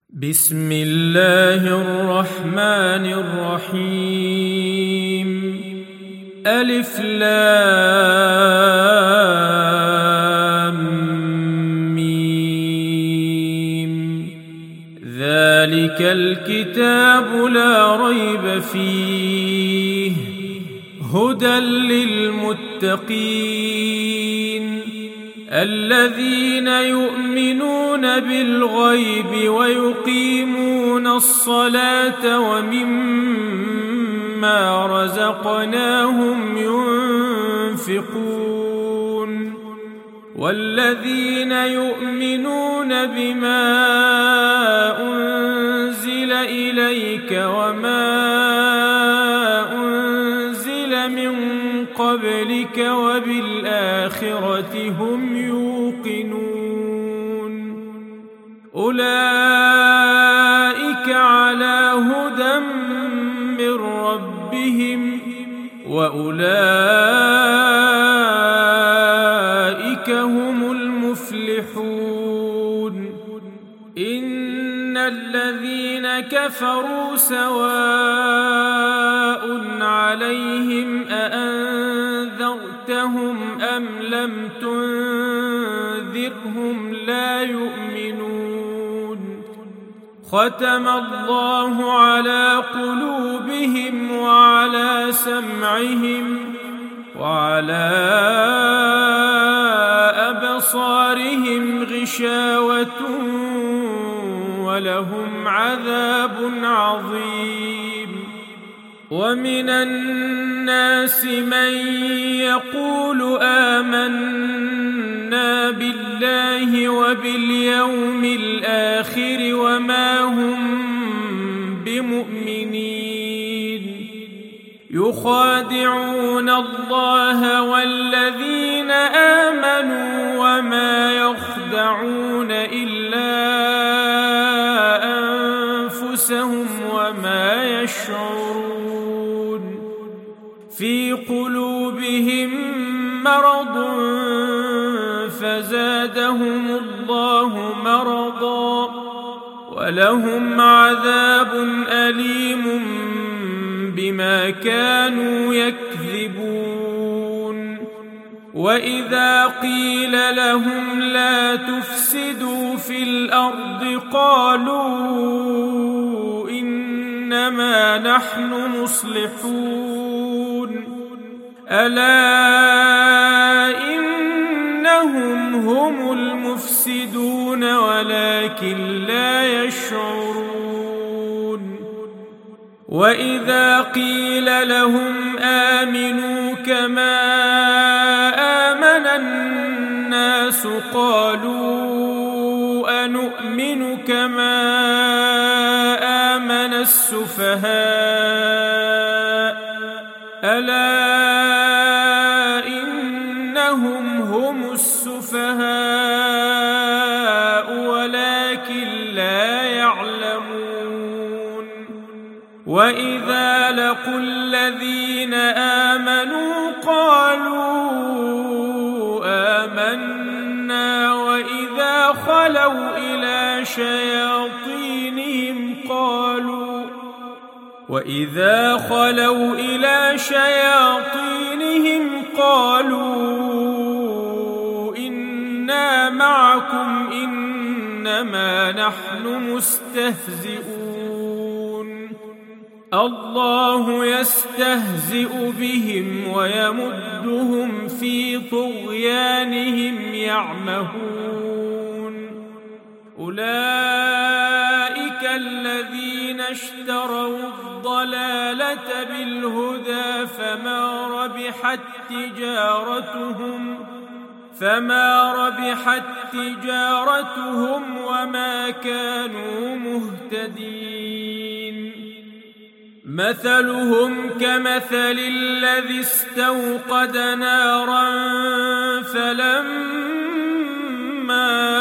بسم الله الرحمن الرحيم. ألف لام ميم. ذلك الكتاب لا ريب فيه هدى للمتقين الذين يؤمنون بالغيب ويقيمون الصلاة ومما رزقناهم ينفقون والذين يؤمنون بما أنزل إليك وما أنزل من قبلك وبالآخرة هم يوقنون أولئك على هدى من ربهم وأولئك هم المفلحون. إن الذين كفروا سواء عليهم أأنذرتهم أم لم تنذرهم لا يؤمنون. ختم الله على قلوبهم وعلى سمعهم وعلى أبصارهم غشاوة ولهم عذاب عظيم. ومن الناس من يقول آمنا بالله وباليوم الآخر وما هم بمؤمنين يخادعون الله والذين آمنوا وما يخدعون إلا أنفسهم وما يشعرون. في قلوبهم مرض فزادهم الله مرضا ولهم عذاب أليم بما كانوا يكذبون. وإذا قيل لهم لا تفسدوا في الأرض قالوا إنما نحن مصلحون ألا إنهم هم المفسدون ولكن لا يشعرون. وإذا قيل لهم آمنوا كما آمن الناس قالوا أنؤمن كما آمن السفهاء ألا إنهم هم السفهاء ولكن لا يعلمون. وإذا لقوا الذين آمنوا قالوا آمنا وإذا خلوا إلى شياطينهم قالوا إنا معكم إنما نحن مستهزئون. الله يستهزئ بهم ويمدهم في طغيانهم يعمهون. أولئك الذين اشتروا الضلالة بالهدى فما ربحت تجارتهم وما كانوا مهتدين. مثلهم كمثل الذي استوقد نارا فلما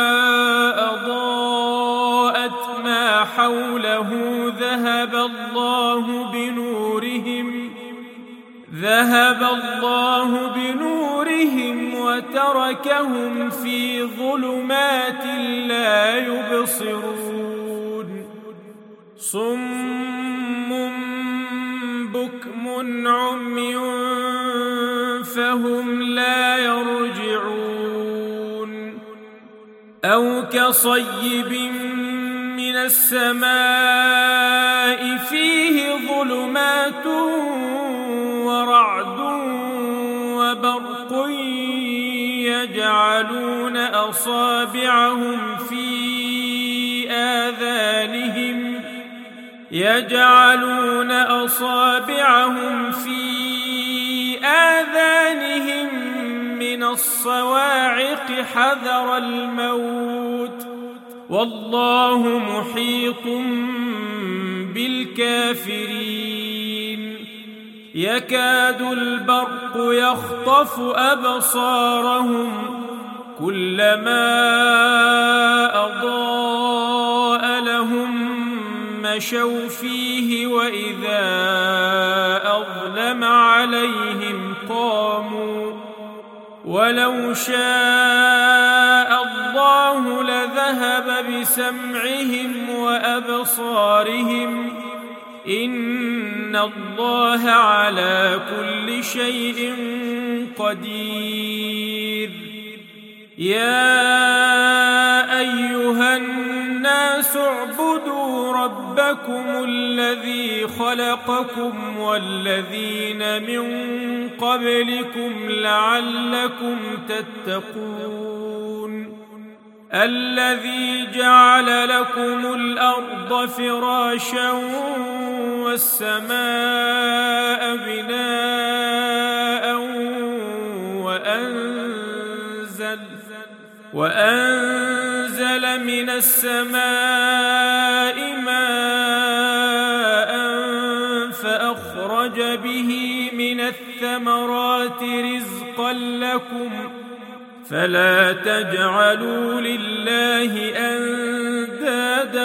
أضاءت ما حوله ذهب الله بنورهم وتركهم في ظلمات لا يبصرون. صم بكم عمي فهم لا يرجعون أو كصيب من السماء فيه ظلمات ورعد وبرق يجعلون أصابعهم في آذانهم من الصواعق حذر الموت والله محيط بالكافرين يكاد البرق يخطف أبصارهم كلما أضاء لهم مشوا فيه وإذا أظلم عليهم قاموا ولو شاء الله لذهب بسمعهم وأبصارهم إن الله على كل شيء قدير يا أيها الناس اعبدوا ربكم الذي خلقكم والذين من قبلكم لعلكم تتقون الذي جعل لكم الأرض فراشا والسماء بناء وأنزل من السماء ماء فأخرج به من الثمرات رزقا لكم فلا تجعلوا لله أندادا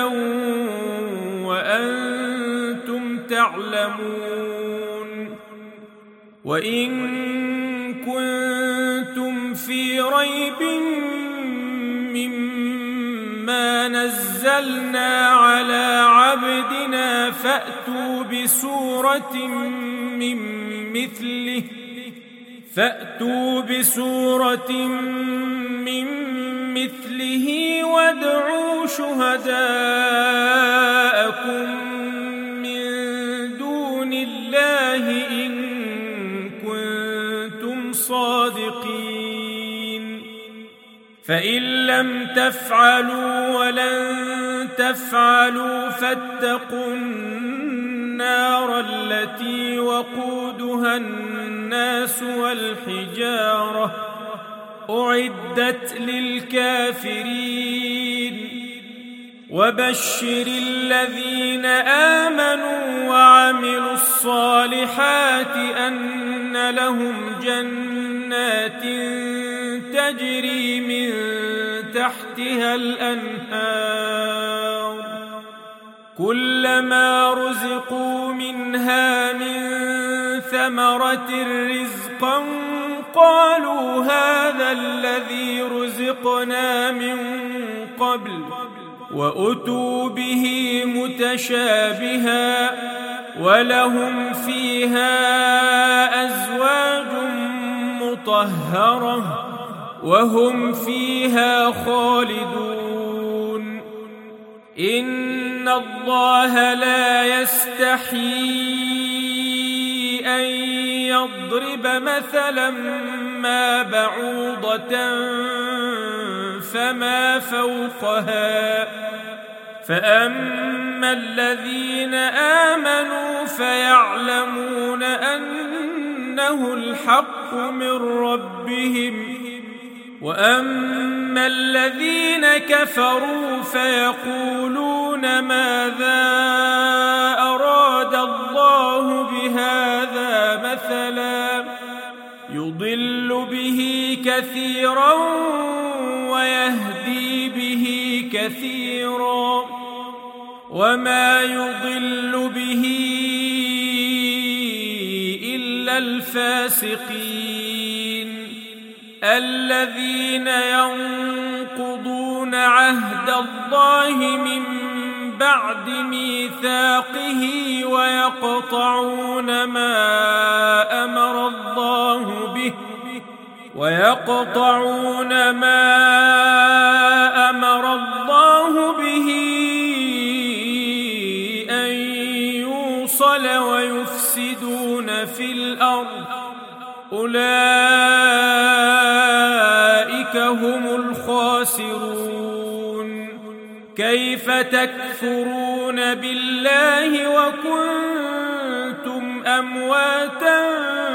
وأنتم تعلمون وإن كنتم في ريب مما نزلنا على عبدنا فأتوا بسورة من مثله وادعوا شهداءكم من دون الله إن كنتم صادقين فإن لم تفعلوا ولن تفعلوا فاتقوا النار التي وقودها الناس والحجارة أعدت للكافرين وبشر الذين آمنوا وعملوا الصالحات أن لهم جنات تجري من تحتها الأنهار كلما رزقوا منها من ثمرة رزقا قالوا هذا الذي رزقنا من قبل وأتوا به متشابها ولهم فيها أزواج مطهرة وهم فيها خالدون إن الله لا يستحيي أن يضرب مثلا ما بعوضة فما فوقها فأما الذين آمنوا فيعلمون أنه الحق من ربهم وأما الذين كفروا فيقولون ماذا أراد الله بهذا مثلا يضل به كثيرا ويهدي به كثيرا وما يضل به إلا الفاسقين الذين ينقضون عهد الله من بعد ميثاقه ويقطعون ما أمر الله به أن يوصل ويفسدون في الأرض أولئك هم الخاسرون. كيف تكفرون بالله وكنتم أمواتا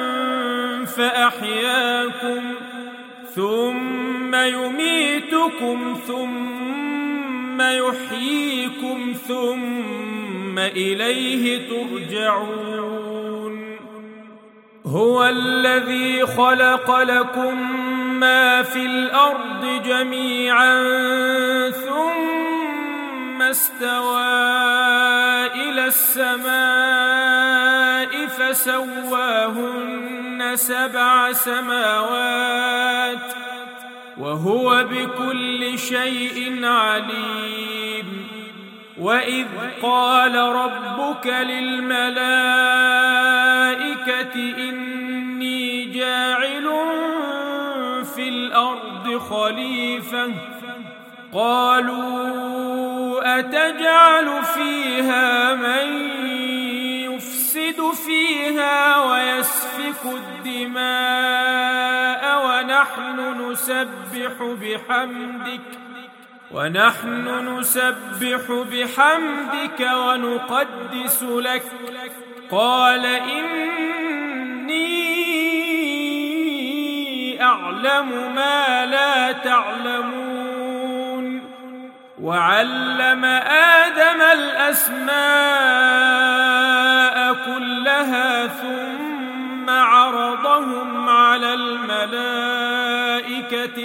فأحياكم ثم يميتكم ثم يحييكم ثم إليه ترجعون. هو الذي خلق لكم ما في الأرض جميعا ثم استوى إلى السماء فسواهن 7 سماوات وهو بكل شيء عليم. وإذ قال ربك للملائكة إني جاعل في الأرض خليفة قالوا أتجعل فيها من يفسد فيها ويسفك الدماء ونحن نسبح بحمدك ونقدس لك قال إني أعلم ما لا تعلمون. وعلم آدم الأسماء كلها ثم عرضهم على الملائكة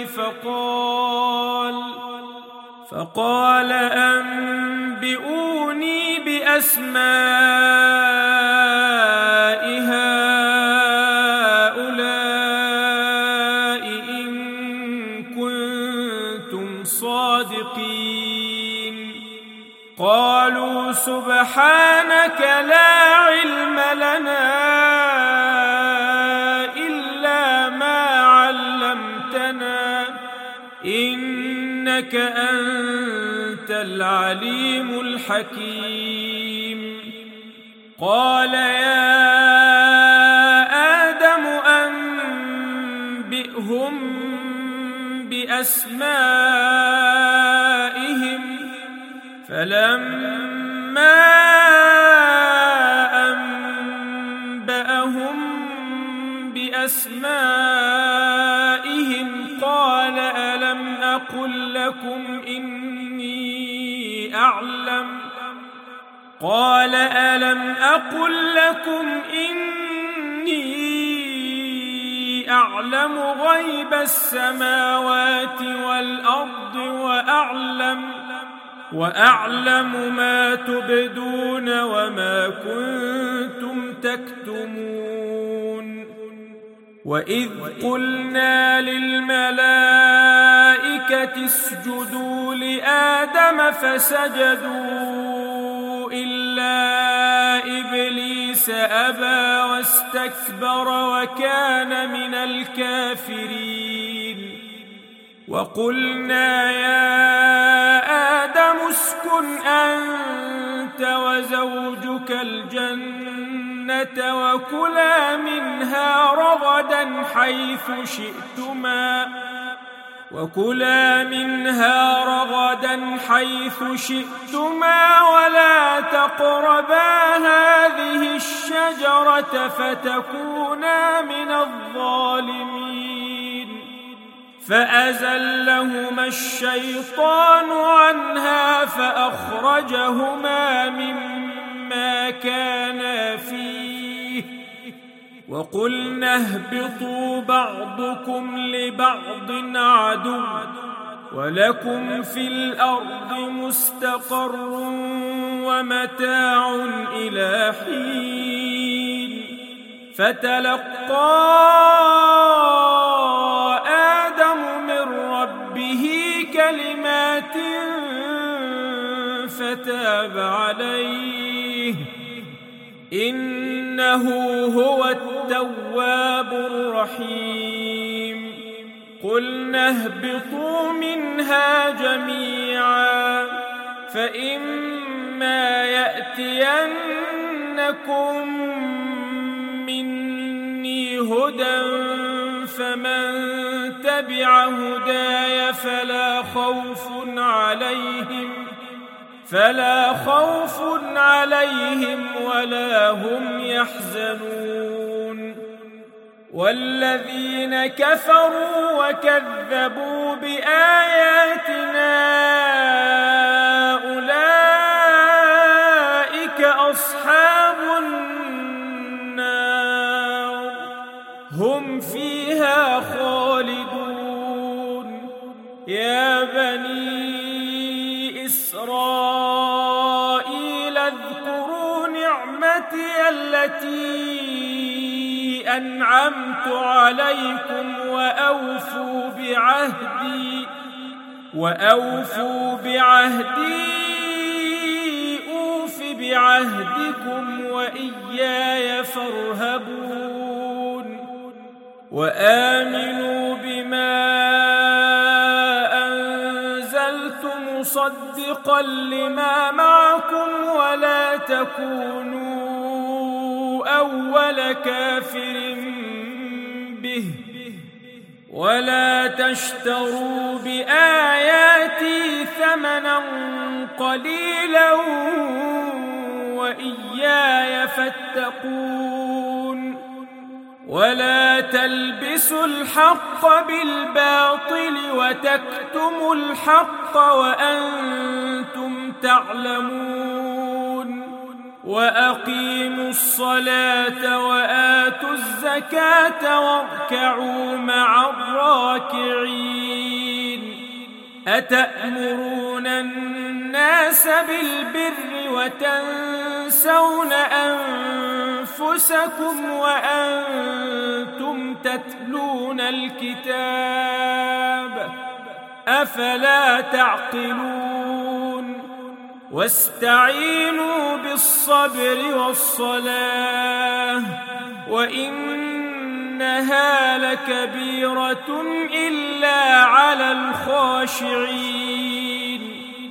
فقال أنبئوني بأسماء هؤلاء إن كنتم صادقين. قالوا سبحانك لا علم لنا إلا ما علمتنا إنك أنت العليم الحكيم. قال يا آدم أنبئهم بأسمائهم فلما أنبأهم بأسمائهم قال ألم أقل لكم إني أعلم غيب السماوات والأرض وأعلم ما تبدون وما كنتم تكتمون. وإذ قلنا للملائكة اسجدوا لآدم فسجدوا إلا إبليس أبى واستكبر وكان من الكافرين. وقلنا يا آدم اسكن أنت وزوجك الجنة وكلا منها رغدا حيث شئتما ولا تقربا هذه الشجرة فتكونا من الظالمين. فأزلهما الشيطان عنها فأخرجهما مما كانا فيه وقلنا اهبطوا بعضكم لبعض عدو ولكم في الأرض مستقر ومتاع إلى حين. فتلقى آدم من ربه كلمات فتاب عليه إنه هو التواب الرحيم قلنا اهبطوا منها جميعا فإما يأتينكم مني هدى فمن تبع هداي فلا خوف عليهم ولا هم يحزنون والذين كفروا وكذبوا بآياتنا أولئك أصحاب النار هم فيها خالدون يا بني إسرائيل اذكروا نعمتي التي أنعمت عليكم وأوفوا بعهدي أوف بعهدكم وإياي فارهبون وآمنوا بما أنزلت مصدقا لما معكم ولا تكونوا أول كافر به ولا تشتروا بآياتي ثمنا قليلا وإياي فاتقون ولا تلبسوا الحق بالباطل وتكتموا الحق وأنتم تعلمون وأقيموا الصلاة وآتوا الزكاة واركعوا مع الراكعين أتأمرون الناس بالبر وتنسون أنفسكم وأنتم تتلون الكتاب أفلا تعقلون واستعينوا بالصبر والصلاة وإنها لكبيرة إلا على الخاشعين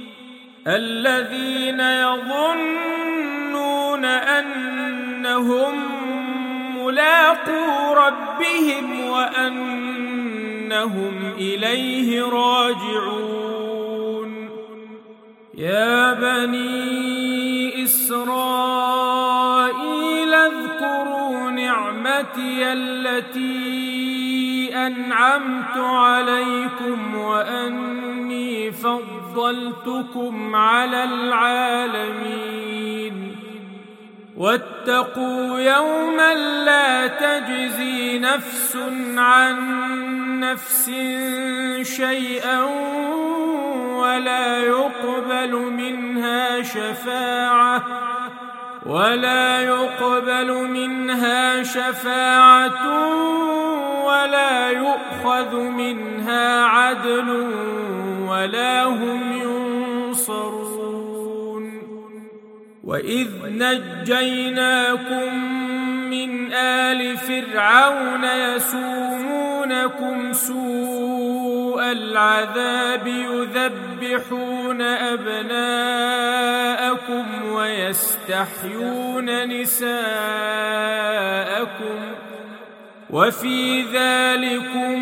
الذين يظنون أنهم ملاقو ربهم وأنهم إليه راجعون يا بني إسرائيل اذكروا نعمتي التي أنعمت عليكم وأني فضلتكم على العالمين واتقوا يوما لا تجزي نفس عن نفس شيئا ولا يقبل منها شفاعة ولا يؤخذ منها عدل ولا هم ينصرون وإذ نجيناكم من آل فرعون يسومونكم سوء العذاب يذبحون أبناءكم ويستحيون نساءكم وفي ذلكم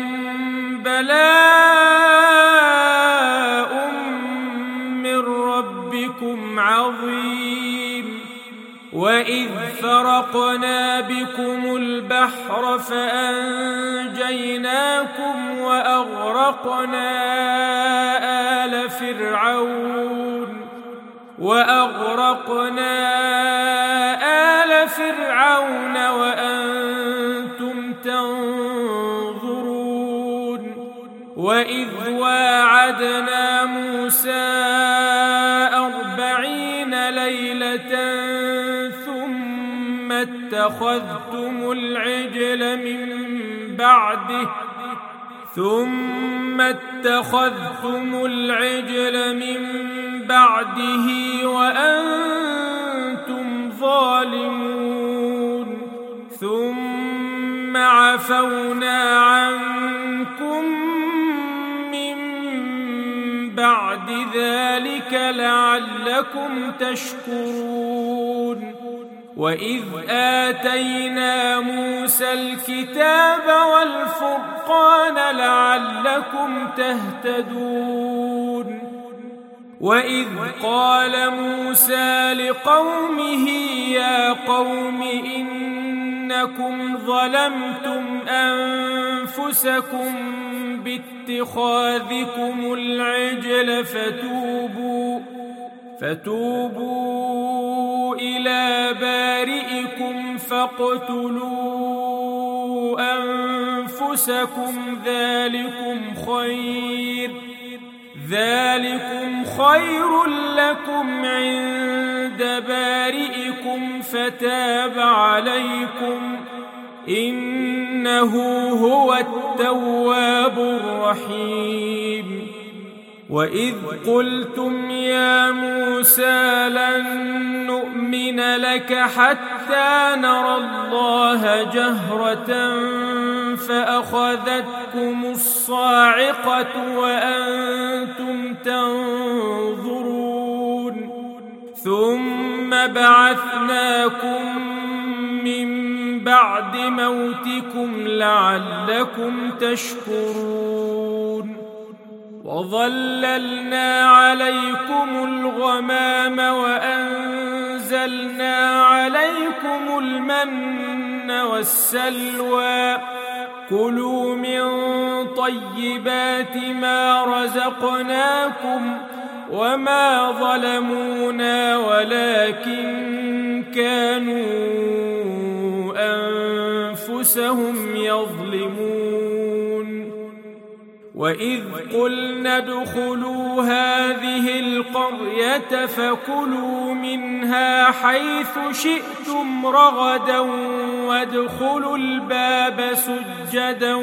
بلاء من ربكم عظيم وإذ فرقنا بكم البحر فأنجيناكم وأغرقنا آل فرعون وأنتم تنظرون وإذ واعدنا موسى 40 ليلة ثم اتخذتم العجل من بعده وأنتم ظالمون ثم عفونا عنكم من بعد ذلك لعلكم تشكرون وإذ آتينا موسى الكتاب والفرقان لعلكم تهتدون وإذ قال موسى لقومه يا قوم إنكم ظلمتم أنفسكم باتخاذكم العجل فتوبوا إلى بارئكم فاقتلوا أنفسكم ذلكم خير لكم عند بارئكم فتاب عليكم إنه هو التواب الرحيم وإذ قلتم يا موسى لن نؤمن لك حتى نرى الله جهرة فأخذتكم الصاعقة وأنتم تنظرون ثم بعثناكم من بعد موتكم لعلكم تشكرون وظللنا عليكم الغمام وأنزلنا عليكم المن والسلوى كلوا من طيبات ما رزقناكم وما ظلمونا ولكن كانوا أنفسهم يظلمون وإذ قلنا ادخلوا هذه القرية فكلوا منها حيث شئتم رغدا وادخلوا الباب سجدا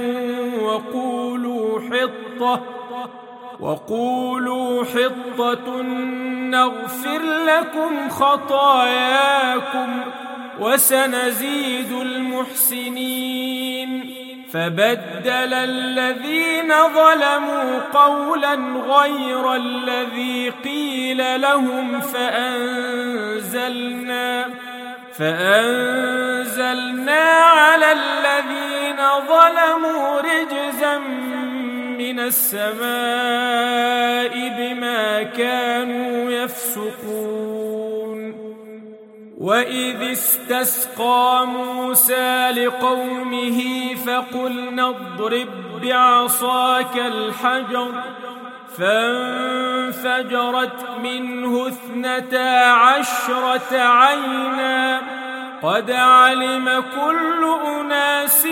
وقولوا حطة نغفر لكم خطاياكم وسنزيد المحسنين فبدل الذين ظلموا قولا غير الذي قيل لهم فأنزلنا على الذين ظلموا رجزا من السماء بما كانوا يفسقون وإذ استسقى موسى لقومه فقلنا اضرب بعصاك الحجر فانفجرت منه 12 عينا قد علم كل أناس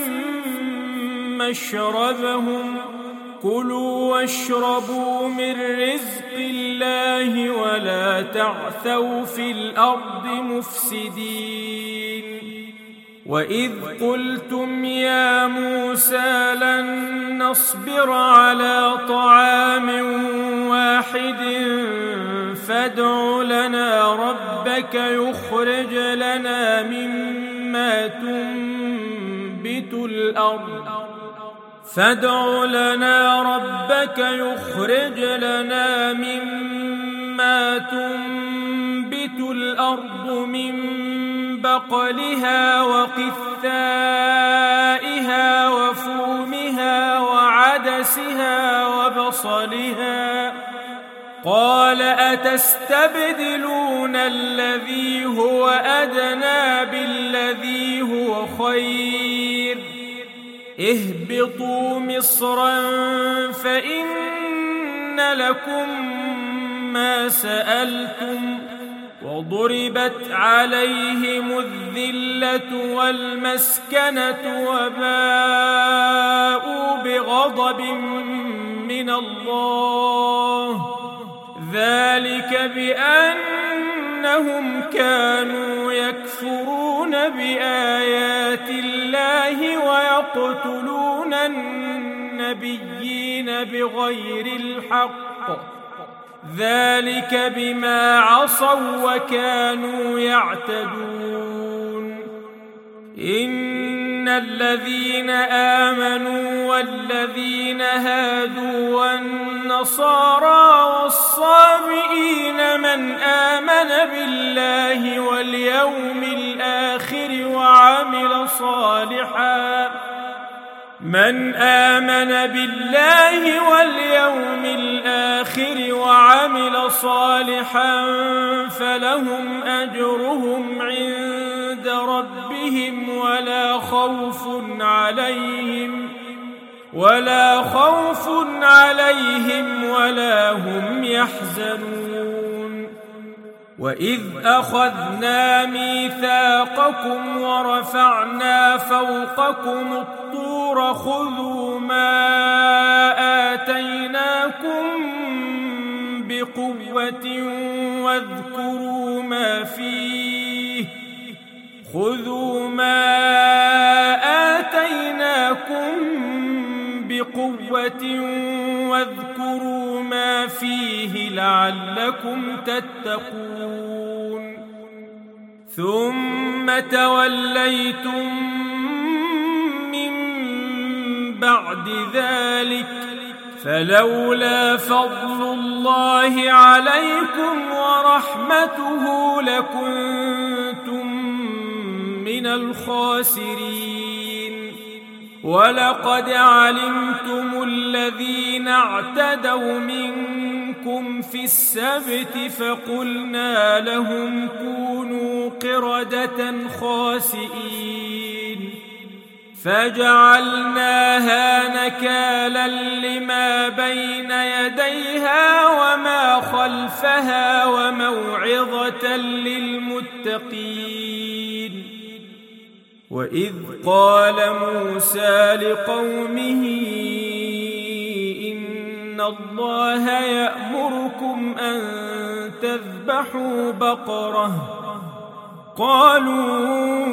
مشربهم كلوا واشربوا من رزق الله ولا تعثوا في الأرض مفسدين وإذ قلتم يا موسى لن نصبر على طعام واحد فادع لنا ربك يخرج لنا مما تنبت الأرض من بقلها وقثائها وفومها وعدسها وبصلها قال أتستبدلون الذي هو أدنى بالذي هو خير اهبطوا مصرا فإن لكم ما سألتم وضربت عليهم الذلة والمسكنة وباءوا بغضب من الله ذلك بأنهم كانوا يكفرون بآيات الله ويقتلون النبيين بغير الحق ذلك بما عصوا وكانوا يعتدون إن الذين آمنوا والذين هادوا والنصارى والصابئين من آمن بالله واليوم الآخر وعمل صالحا فلهم أجرهم عند ربهم ولا خوف عليهم ولا هم يحزنون وإذ أخذنا ميثاقكم ورفعنا فوقكم الطور خذوا ما آتيناكم بقوة واذكروا ما فيه لعلكم تتقون ثم توليتم من بعد ذلك فلولا فضل الله عليكم ورحمته لكنتم من الخاسرين ولقد علمتم الذين اعتدوا منكم في السبت فقلنا لهم كونوا قردة خاسئين فجعلناها نكالا لما بين يديها وما خلفها وموعظة للمتقين وإذ قال موسى لقومه إن الله يأمركم أن تذبحوا بقرة قالوا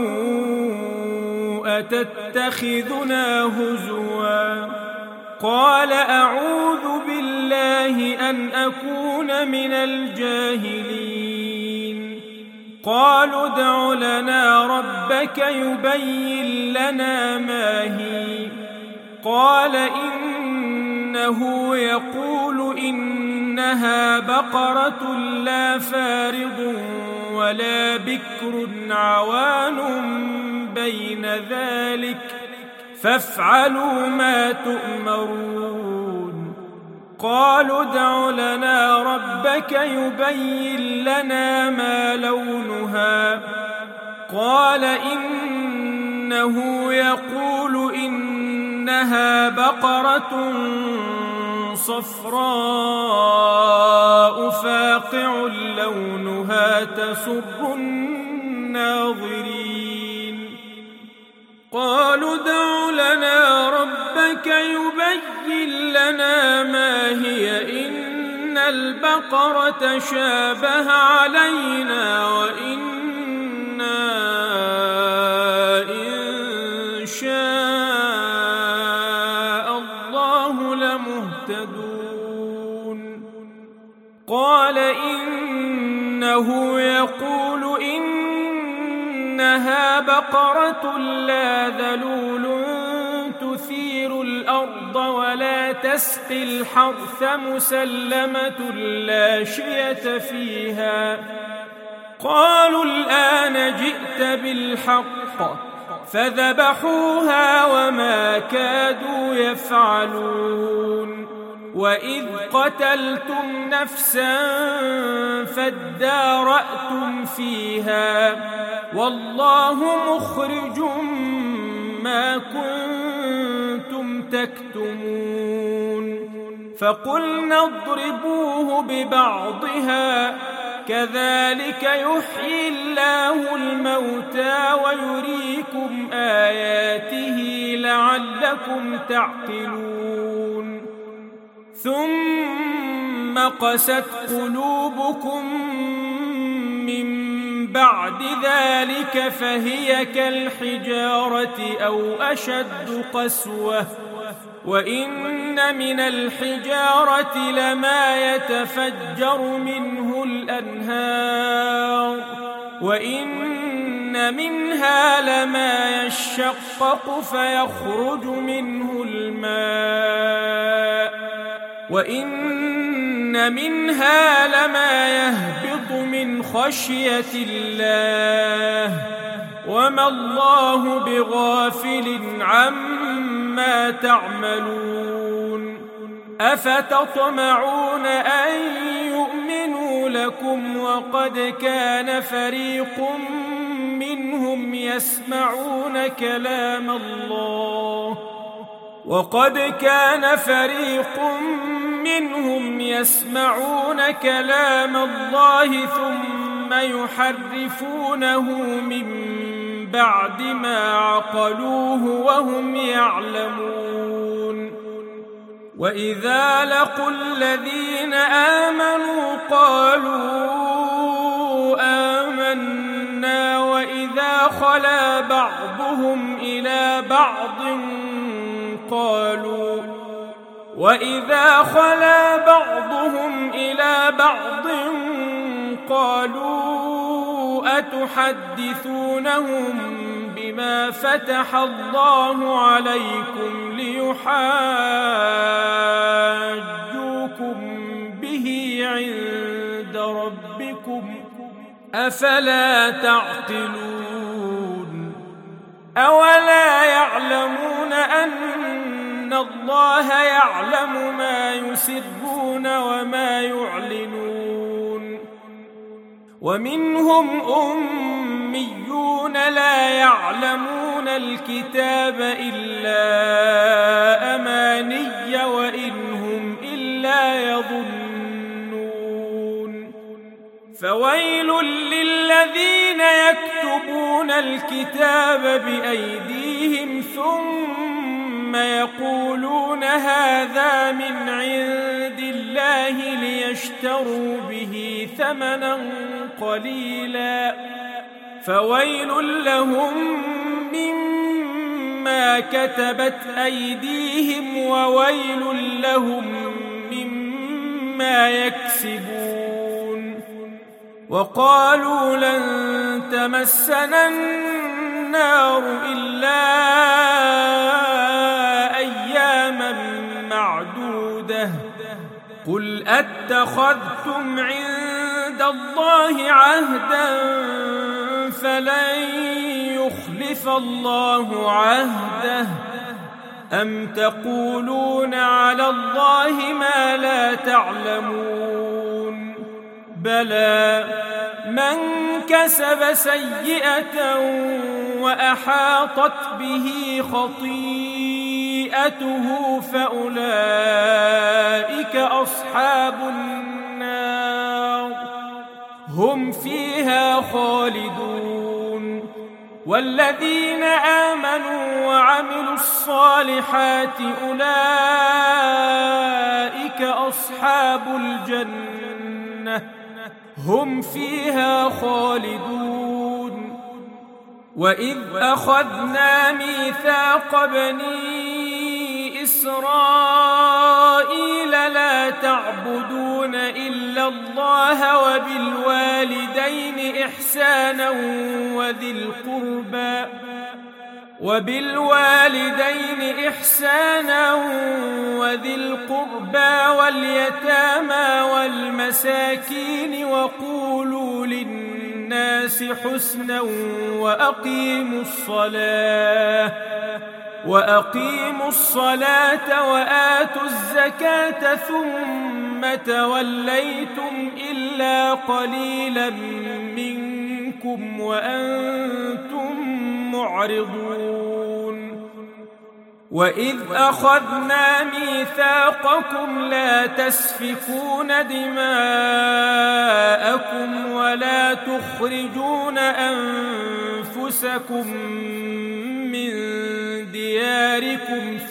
أتتخذنا هزوا قال أعوذ بالله أن أكون من الجاهلين قالوا ادع لنا ربك يبين لنا ما هي قال إنه يقول إنها بقرة لا فارض ولا بكر عوان بين ذلك فافعلوا ما تؤمرون قالوا ادع لنا ربك يبين لنا ما لونها قال إنه يقول إنها بقرة صفراء فاقع لونها تسر الناظرين قالوا ادع لنا ربك يبين لنا ما هي إن البقرة شابه علينا وإنا إن شاء الله لمهتدون قال إنه يقول إنها بقرة لا ذلول تثير الأرض ولا تسقي الحرث مسلمة لا شية فيها قالوا الآن جئت بالحق فذبحوها وما كادوا يفعلون وإذ قتلتم نفسا فادارأتم فيها والله مخرج ما كنتم تكتمون فقلنا اضربوه ببعضها كذلك يحيي الله الموتى ويريكم آياته لعلكم تعقلون ثم قست قلوبكم من بعد ذلك فهي كالحجارة أو أشد قسوة وإن من الحجارة لما يتفجر منه الأنهار وإن منها لما يشقق فيخرج منه الماء وإن منها لما يهبط من خشية الله وما الله بغافل عما تعملون أفتطمعون أن يؤمنوا لكم وقد كان فريق منهم يسمعون كلام الله ثم يحرفونه من بعد ما عقلوه وهم يعلمون وإذا لقوا الذين آمنوا قالوا آمنا وإذا خلا بعضهم إلى بعض قالوا أتحدثونهم بما فتح الله عليكم ليحاجوكم به عند ربكم أفلا تعقلون أولا يعلمون أن الله يعلم ما يسرون وما يعلنون ومنهم أميون لا يعلمون الكتاب إلا أماني وإن هم إلا يظنون فويل للذين يكتبون الكتاب بأيديهم ثم يقولون هذا من عند الله ليشتروا به ثمنا قليلا فويل لهم مما كتبت أيديهم وويل لهم مما يكسبون وقالوا لن تمسنا النار إلا أياما معدودة قل أتخذتم عند الله عهدا فلن يخلف الله عهده أم تقولون على الله ما لا تعلمون بلى من كسب سيئة وأحاطت به خطيئته فأولئك أصحاب النار هم فيها خالدون والذين آمنوا وعملوا الصالحات أولئك أصحاب الجنة هم فيها خالدون وإذ أخذنا ميثاق بني إسرائيل لا تعبدون إلا الله وبالوالدين إحسانا وذي القربى واليتامى والمساكين وقولوا للناس حسنا وأقيموا الصلاة وآتوا الزكاة ثم توليتم إلا قليلا منكم وأنتم معرضون وإذ أخذنا ميثاقكم لا تسفكون دماءكم ولا تخرجون أنفسكم من دياركم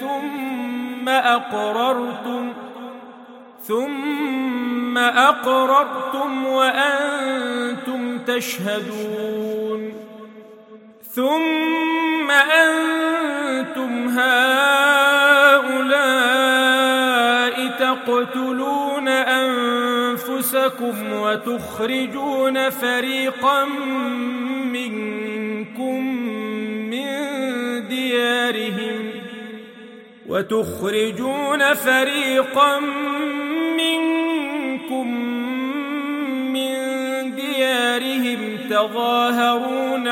ثم أقررتم وأنتم تشهدون ثم أنتم هؤلاء تقتلون أنفسكم وتخرجون فريقا منكم من ديارهم تظاهرون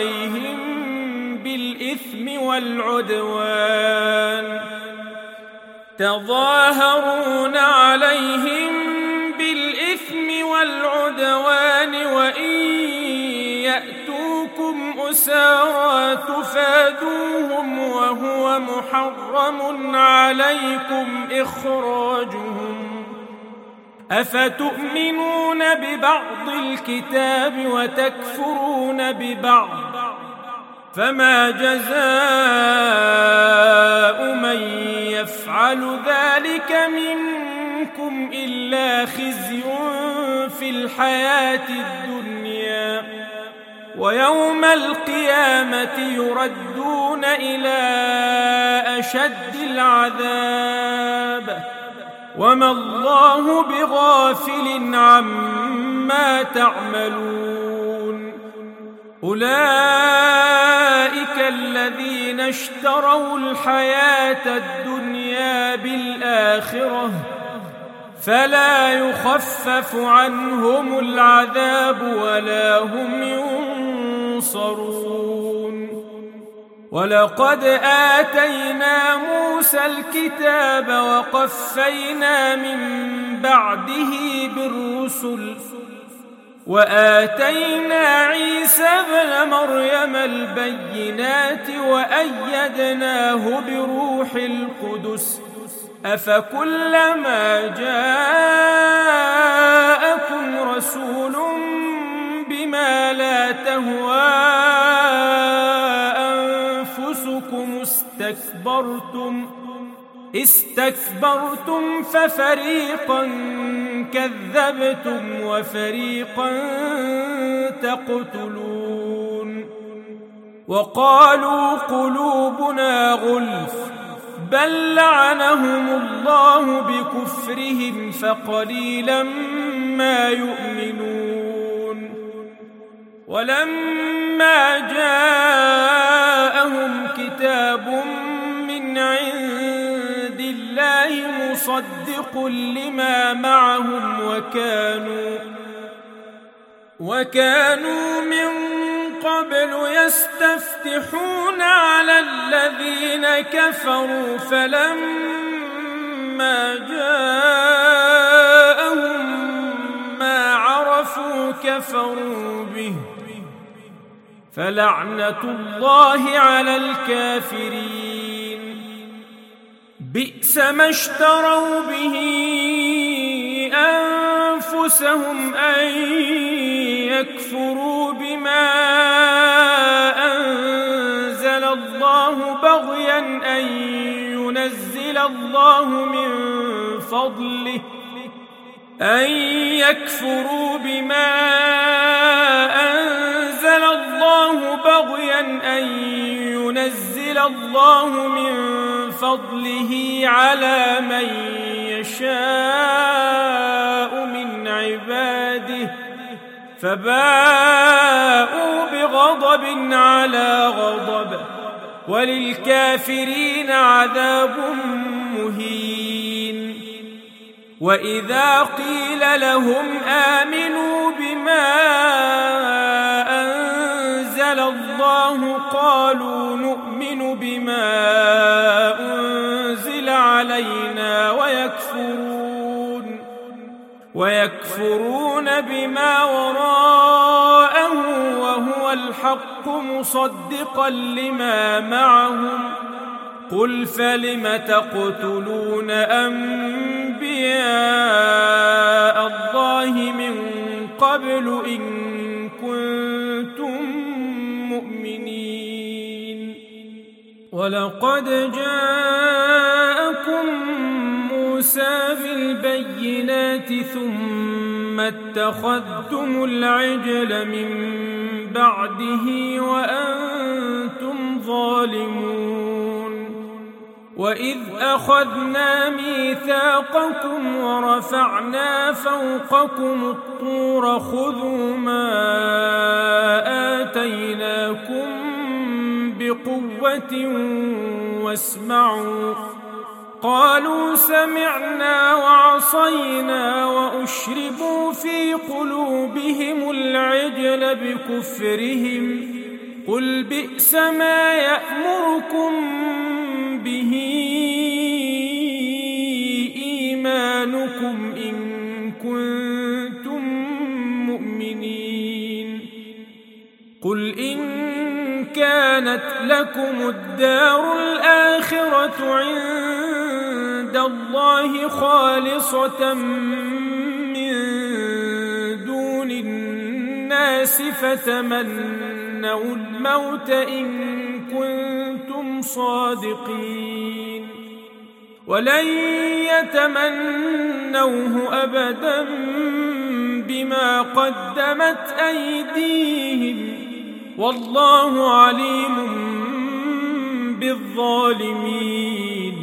عليهم بالإثم والعدوان وإن يأتوكم أسارى تفادوهم وهو محرم عليكم إخراجهم أفتؤمنون ببعض الكتاب وتكفرون ببعض فما جزاء من يفعل ذلك منكم إلا خزي في الحياة الدنيا ويوم القيامة يردون إلى أشد العذاب وما الله بغافل عما تعملون أولئك الذين اشتروا الحياة الدنيا بالآخرة فلا يخفف عنهم العذاب ولا هم ينصرون ولقد آتينا موسى الكتاب وقفينا من بعده بالرسل وآتينا عيسى ابن مريم البينات وأيدناه بروح القدس أفكلما جاءكم رسول بما لا تهوى أنفسكم استكبرتم ففريقا كذبتم وفريقا تقتلون وقالوا قلوبنا غلف بل لعنهم الله بكفرهم فقليلا ما يؤمنون ولما جاءهم كتاب من عند الله مصدق لما معهم وكانوا من قبل يستفتحون على الذين كفروا فلما جاءهم ما عرفوا كفروا به فلعنة الله على الكافرين بئس ما اشتروا به أنفسهم أن يكفروا بما أنزل الله بغيا أن ينزل الله من فضله على من يشاء من عباده فباءوا بغضب على غضب وللكافرين عذاب مهين وإذا قيل لهم آمنوا بما أنزل الله قالوا نؤمن بما أنزل علينا ويكفرون بما وراءه وهو الحق مصدقا لما معهم قل فلم تقتلون أنبياء الله من قبل إن كنتم مؤمنين ولقد جاءكم موسى بالبينات ثم اتخذتم العجل من بعده وأنتم ظالمون وإذ أخذنا ميثاقكم ورفعنا فوقكم الطور خذوا ما آتيناكم بقوة واسمعوا قالوا سمعنا وعصينا وأشربوا في قلوبهم العجل بكفرهم قل بئس ما يأمركم به إيمانكم إن كنتم مؤمنين قل إن كانت لكم الدار الآخرة عند الله خالصة من دون الناس فتمنوا الموت إن كنتم صادقين ولن يتمنوه أبدا بما قدمت أيديهم والله عليم بالظالمين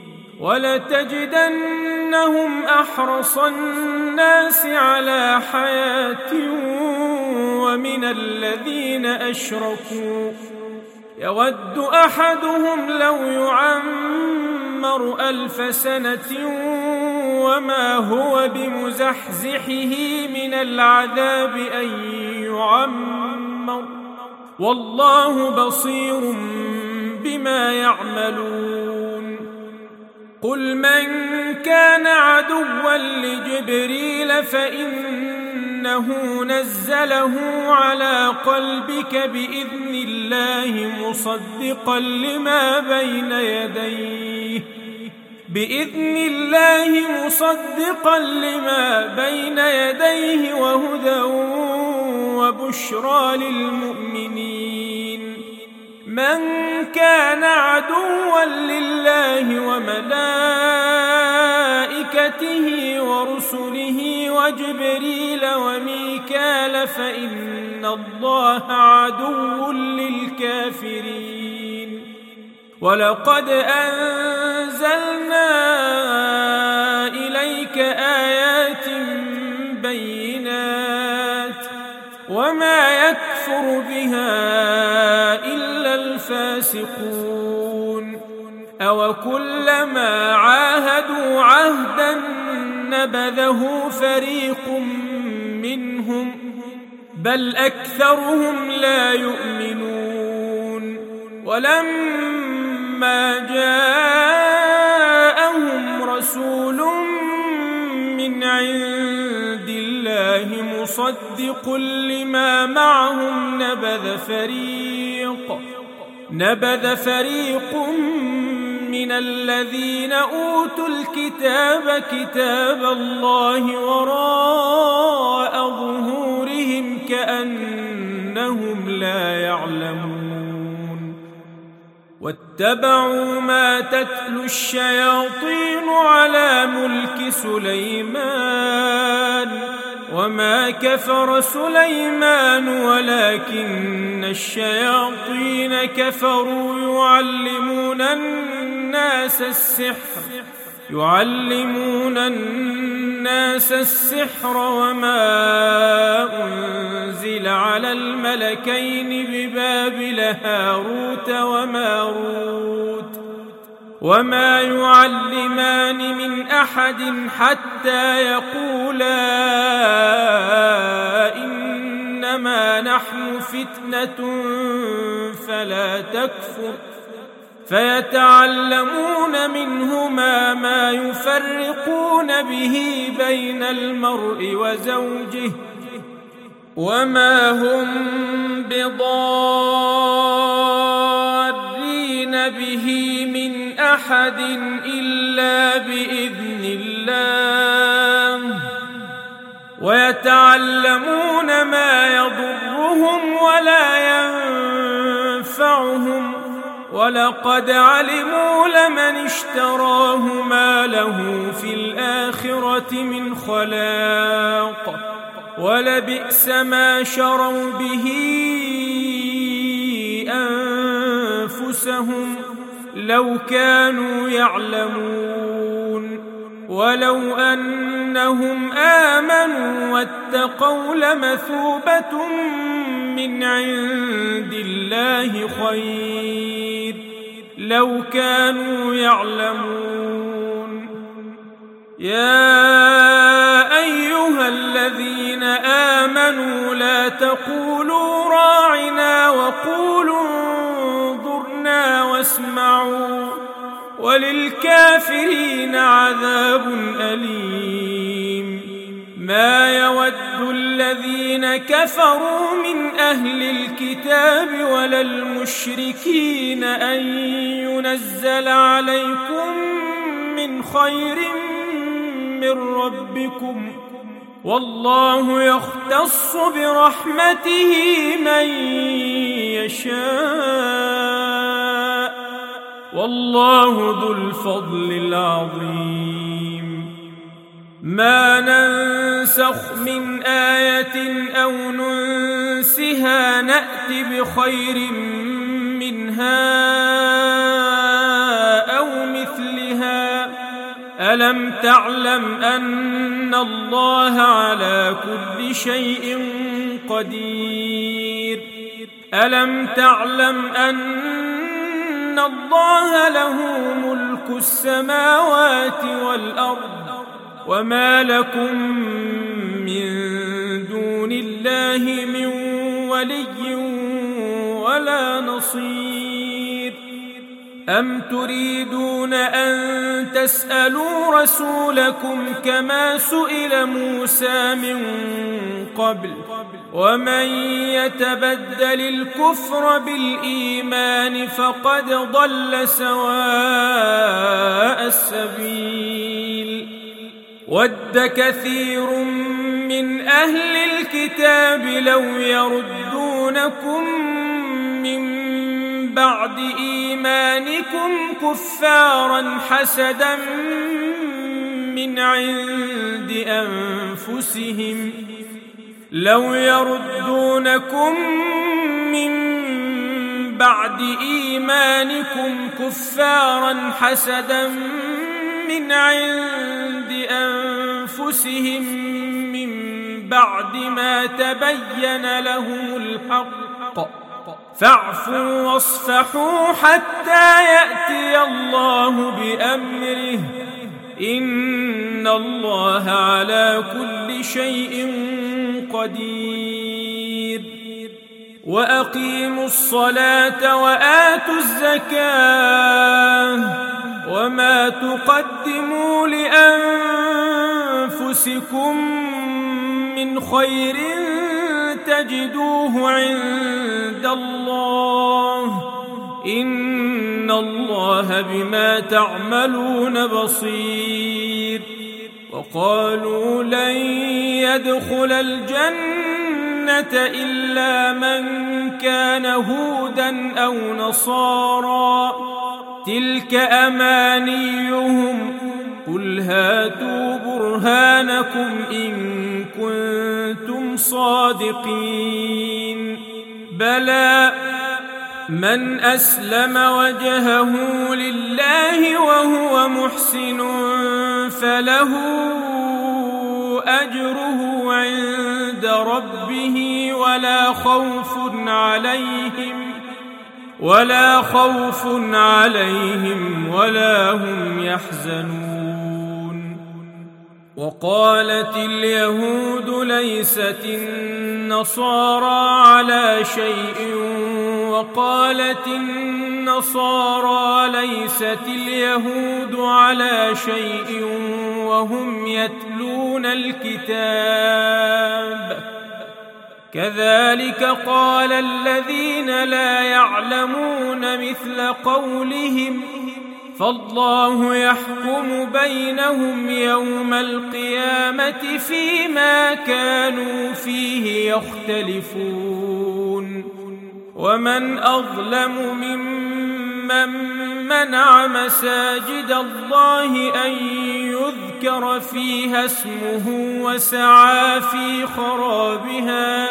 ولتجدنهم أحرص الناس على حياة ومن الذين أشركوا يود أحدهم لو يعمر 1000 سنة وما هو بمزحزحه من العذاب أن يعمر والله بصير بما يعملون قل من كان عدوا لجبريل فإنه نزله على قلبك بإذن الله مصدقا لما بين يديه وهدى وبشرى للمؤمنين من كان عدوا لله وملائكته ورسله وجبريل وميكال فإن الله عدو للكافرين ولقد أنزلنا إليك آيات بينات وما يكفر بها إلا الفاسقون أوكلما عاهدوا عهدا نبذه فريق منهم بل أكثرهم لا يؤمنون ولما جاءهم رسول من عند الله مصدق لما معهم نبذ فريق من الذين أوتوا الكتاب كتاب الله وراء ظهورهم كأنهم لا يعلمون واتبعوا ما تتلو الشياطين على ملك سليمان وما كفر سليمان ولكن الشياطين كفروا يعلمون الناس السحر وما أنزل على الملكين ببابل هاروت وماروت وما يعلمان من أحد حتى يقولا إنما نحن فتنة فلا تكفر فيتعلمون منهما ما يفرقون به بين المرء وزوجه وما هم بضارين به من أحد إلا بإذن الله ويتعلمون ما يضرهم ولا ينفعهم ولقد علموا لمن اشتراه ما له في الآخرة من خلاق ولبئس ما شروا به أنفسهم لو كانوا يعلمون ولو أنهم آمنوا واتقوا لمثوبة من عند الله خير لو كانوا يعلمون يا أيها الذين آمنوا لا تقولوا راعنا وقولوا انظرنا واسمعوا وللكافرين عذاب أليم ما يود الذين كفروا من أهل الكتاب ولا المشركين أن ينزل عليكم من خير من ربكم والله يختص برحمته من يشاء والله ذو الفضل العظيم ما ننسخ من آية أو ننسها نأت بخير منها أو مثلها ألم تعلم أن الله على كل شيء قدير ألم تعلم أن الله له ملك السماوات والأرض وما لكم من دون الله من ولي ولا نصير أم تريدون أن تسألوا رسولكم كما سئل موسى من قبل ومن يتبدل الكفر بالإيمان فقد ضل سواء السبيل ود كثير من أهل الكتاب لو يردونكم من بعد إيمانكم كفارا حسدا من عند أنفسهم لو يردونكم من بعد إيمانكم كفارا حسدا من عند أنفسهم من بعد ما تبين لهم الحق فاعفوا واصفحوا حتى يأتي الله بأمره إن الله على كل شيء قدير وأقيموا الصلاة وآتوا الزكاة وما تقدموا لأنفسكم من خير تجدوه عند الله إن الله بما تعملون بصير وقالوا لن يدخل الجنة إلا من كان هودا أو نصارى تلك أمانيهم قل هاتوا برهانكم إن كنتم صادقين بلى من أسلم وجهه لله وهو محسن فله أجره عند ربه ولا خوف عليهم ولا هم يحزنون وقالت اليهود ليست النصارى على شيء وقالت النصارى ليست اليهود على شيء وهم يتلون الكتاب كذلك قال الذين لا يعلمون مثل قولهم فالله يحكم بينهم يوم القيامة فيما كانوا فيه يختلفون ومن أظلم ممن منع مساجد الله أن يذكر فيها اسمه وسعى في خرابها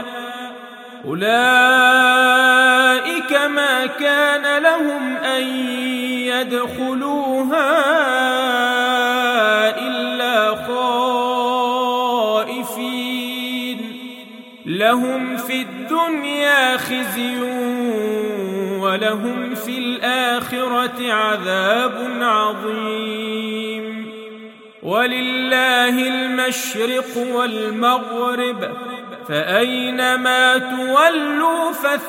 أولئك ما كان لهم أن الدنيا خزي ولهم في الآخرة عذاب عظيم. ولله المشرق والمغرب فأينما تولوا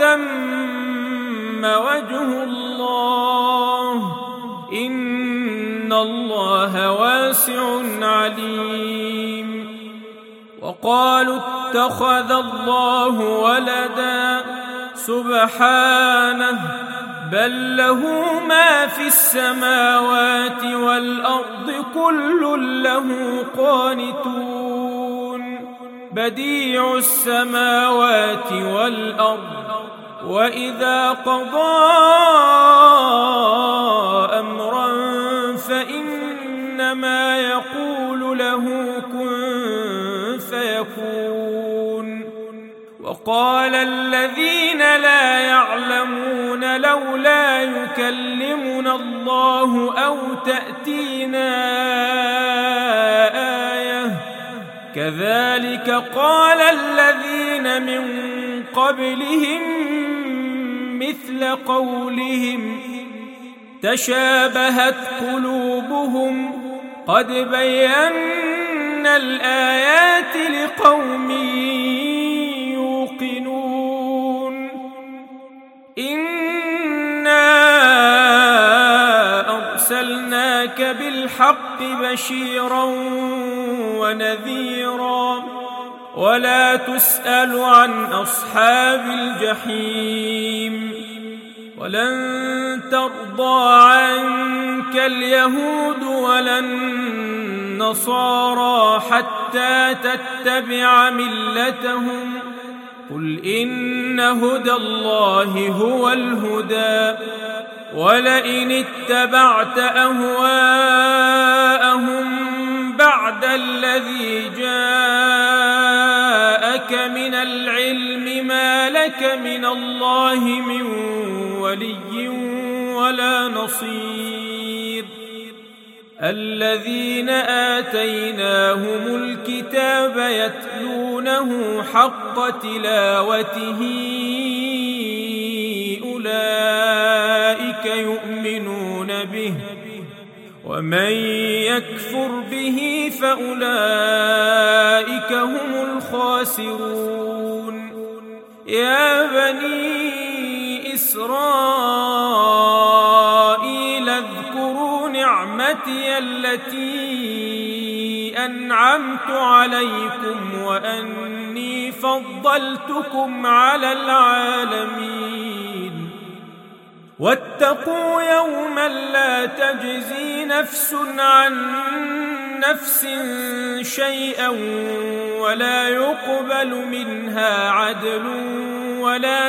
فثم وجه الله إن الله واسع عليم. وقالوا اتخذ الله ولدا سبحانه بل له ما في السماوات والأرض كل له قانتون بديع السماوات والأرض وإذا قضى أمرا فإنما يقول له كن فيكون. وقال الذين لا يعلمون لولا يكلمنا الله أو تأتينا آية كذلك قال الذين من قبلهم مثل قولهم تشابهت قلوبهم قد بينا الآيات لقوم يوقنون. إنا أرسلناك بالحق بشيرا ونذيرا ولا تسأل عن أصحاب الجحيم. ولن ترضى عنك اليهود ولا النصارى حتى تتبع ملتهم قل إن هدى الله هو الهدى ولئن اتبعت أهواءهم بعد الذي جاءك من العلم ما لك من الله من ولي ولا نصير. الذين آتيناهم الكتاب يتلونه حق تلاوته أولئك يؤمنون به ومن يكفر به فأولئك هم الخاسرون. يا بني إسرائيل اذكروا نعمتي التي أنعمت عليكم وأني فضلتكم على العالمين. واتقوا يوما لا تجزي نفس عن نفس شيئا ولا يقبل منها عدل ولا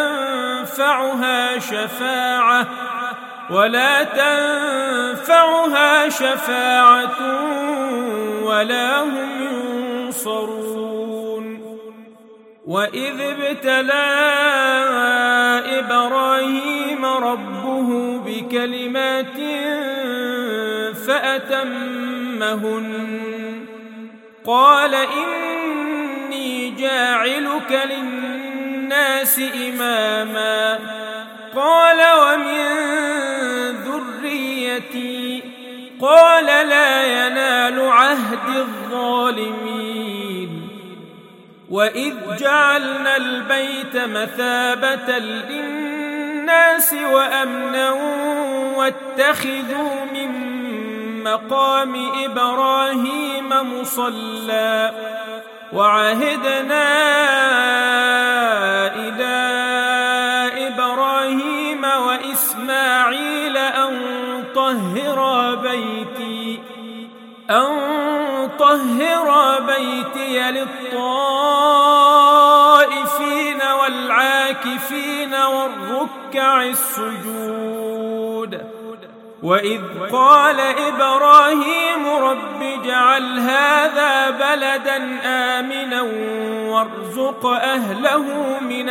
تنفعها شفاعة ولا هم ينصرون. وإذ ابتلى إبراهيم ربه بكلمات فأتمهن قال إني جاعلك للناس إماما قال ومن ذريتي قال لا ينال عهد الظالمين. وإذ جعلنا البيت مثابة للناس وأمنا واتخذوا من مقام إبراهيم مصلى وعهدنا إلى إبراهيم وإسماعيل أن طهر بيتي للطائفين والعاكفين والركع السجود. وإذ قال إبراهيم رب اجعل هذا بلدا آمنا وارزق أهله من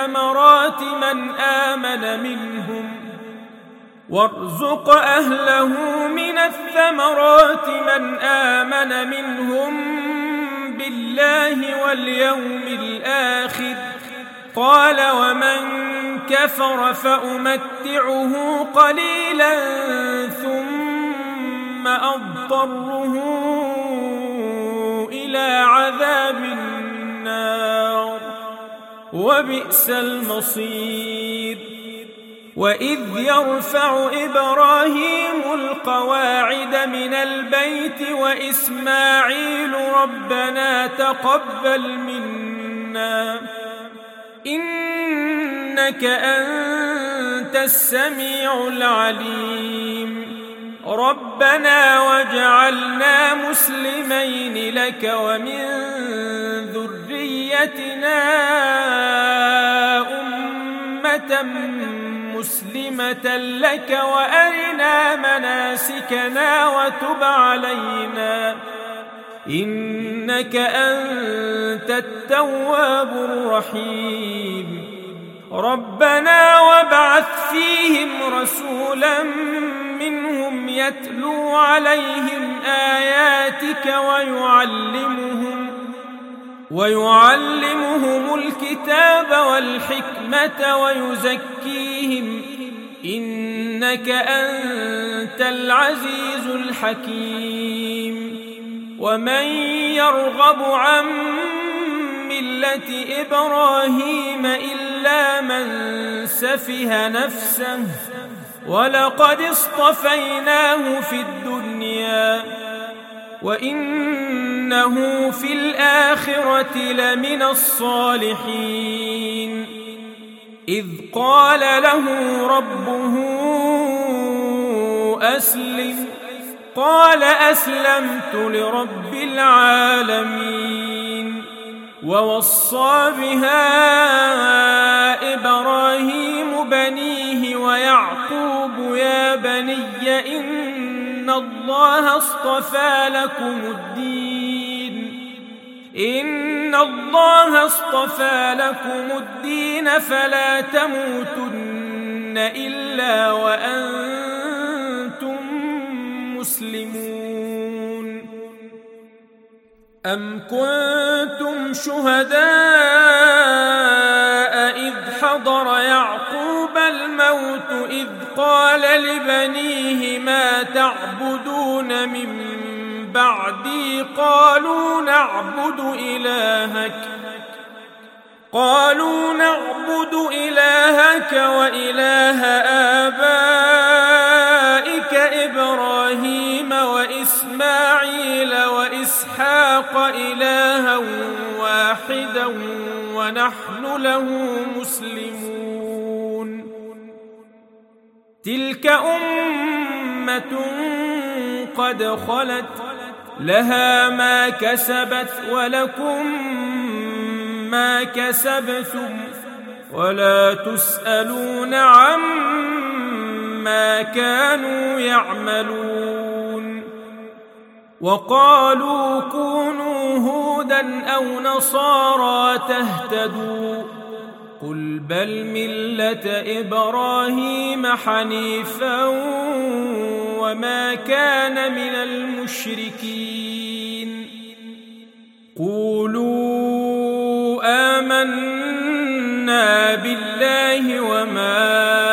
الثمرات من آمن منهم بالله واليوم الآخر قال ومن كفر فأمتعه قليلا ثم أضطره إلى عذاب النار وبئس المصير وإذ يرفع إبراهيم القواعد من البيت وإسماعيل ربنا تقبل منا إنك أنت السميع العليم ربنا واجعلنا مسلمين لك ومن ذريتنا أمة مسلمة لك وأرنا مناسكنا وتب علينا إنك أنت التواب الرحيم ربنا وابعث فيهم رسولا منهم يتلو عليهم آياتك ويعلمهم الكتاب والحكمة ويزكيهم إنك أنت العزيز الحكيم ومن يرغب عن ملة إبراهيم إلا من سفه نفسه ولقد اصطفيناه في الدنيا وإنه في الآخرة لمن الصالحين إذ قال له ربه أسلم قال أسلمت لرب العالمين ووصى بها إبراهيم بنيه ويعقوب يا بني إن الله اصطفى لكم الدين فلا تموتن إلا وأنتم مسلمون أم كنتم شهداء إذ حضر يعقوب الموت إذ قال لبنيه ما تعبدون من بعدي قالوا نعبد إلهك وإله آبائك إبراهيم وإسماعيل وإسحاق إلها واحدا ونحن له مسلمون تلك أمة قد خلت لها ما كسبت ولكم ما كسبتم ولا تسألون عما كانوا يعملون وقالوا كونوا هودا أو نصارى تهتدوا قل بل ملة إبراهيم حنيفا وما كان من المشركين قولوا آمنا بالله وما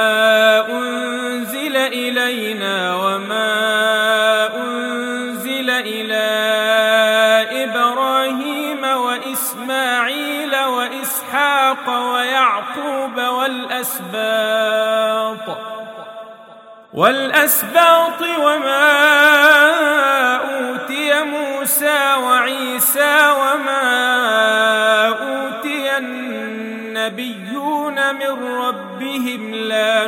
أنزل إلينا وما أنزل إلى إبراهيم وإسماعيل وإسحاق ويعقوب والأسباط وما أوتي موسى وعيسى وما أوتي النبيون من ربهم لا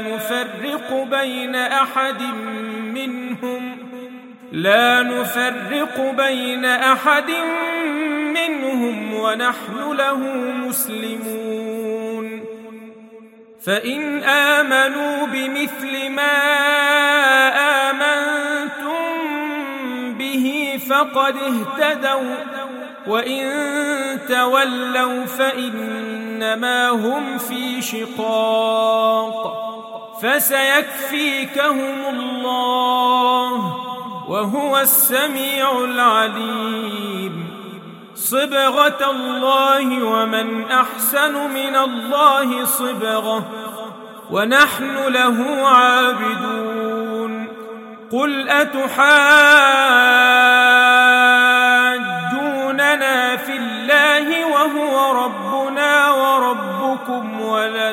نفرق بين أحد منهم ونحن له مسلمون فإن آمنوا بمثل ما آمنتم به فقد اهتدوا وإن تولوا فإنما هم في شقاق فسيكفيكهم الله وهو السميع العليم صبغة الله ومن أحسن من الله صبغة ونحن له عابدون قل أتحاجوننا في الله وهو ربنا وربكم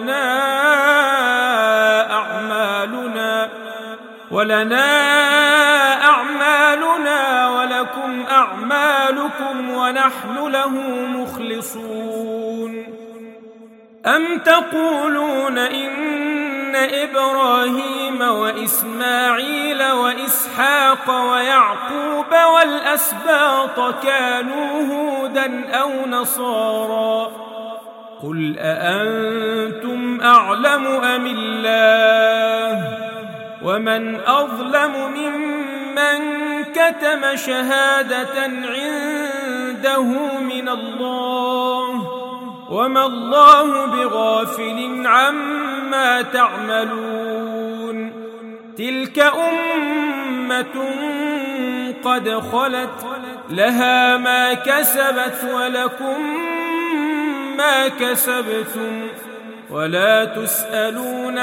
ولنا أعمالنا ولكم أعمالكم ونحن له مخلصون أم تقولون إن إبراهيم وإسماعيل وإسحاق ويعقوب والأسباط كانوا هودا أو نصارى قل أأنتم أعلم أم الله ومن أظلم ممن كتم شهادة عنده من الله وما الله بغافل عما تعملون تلك أمة قد خلت لها ما كسبت ولكم ما كسبتم ولا تسألون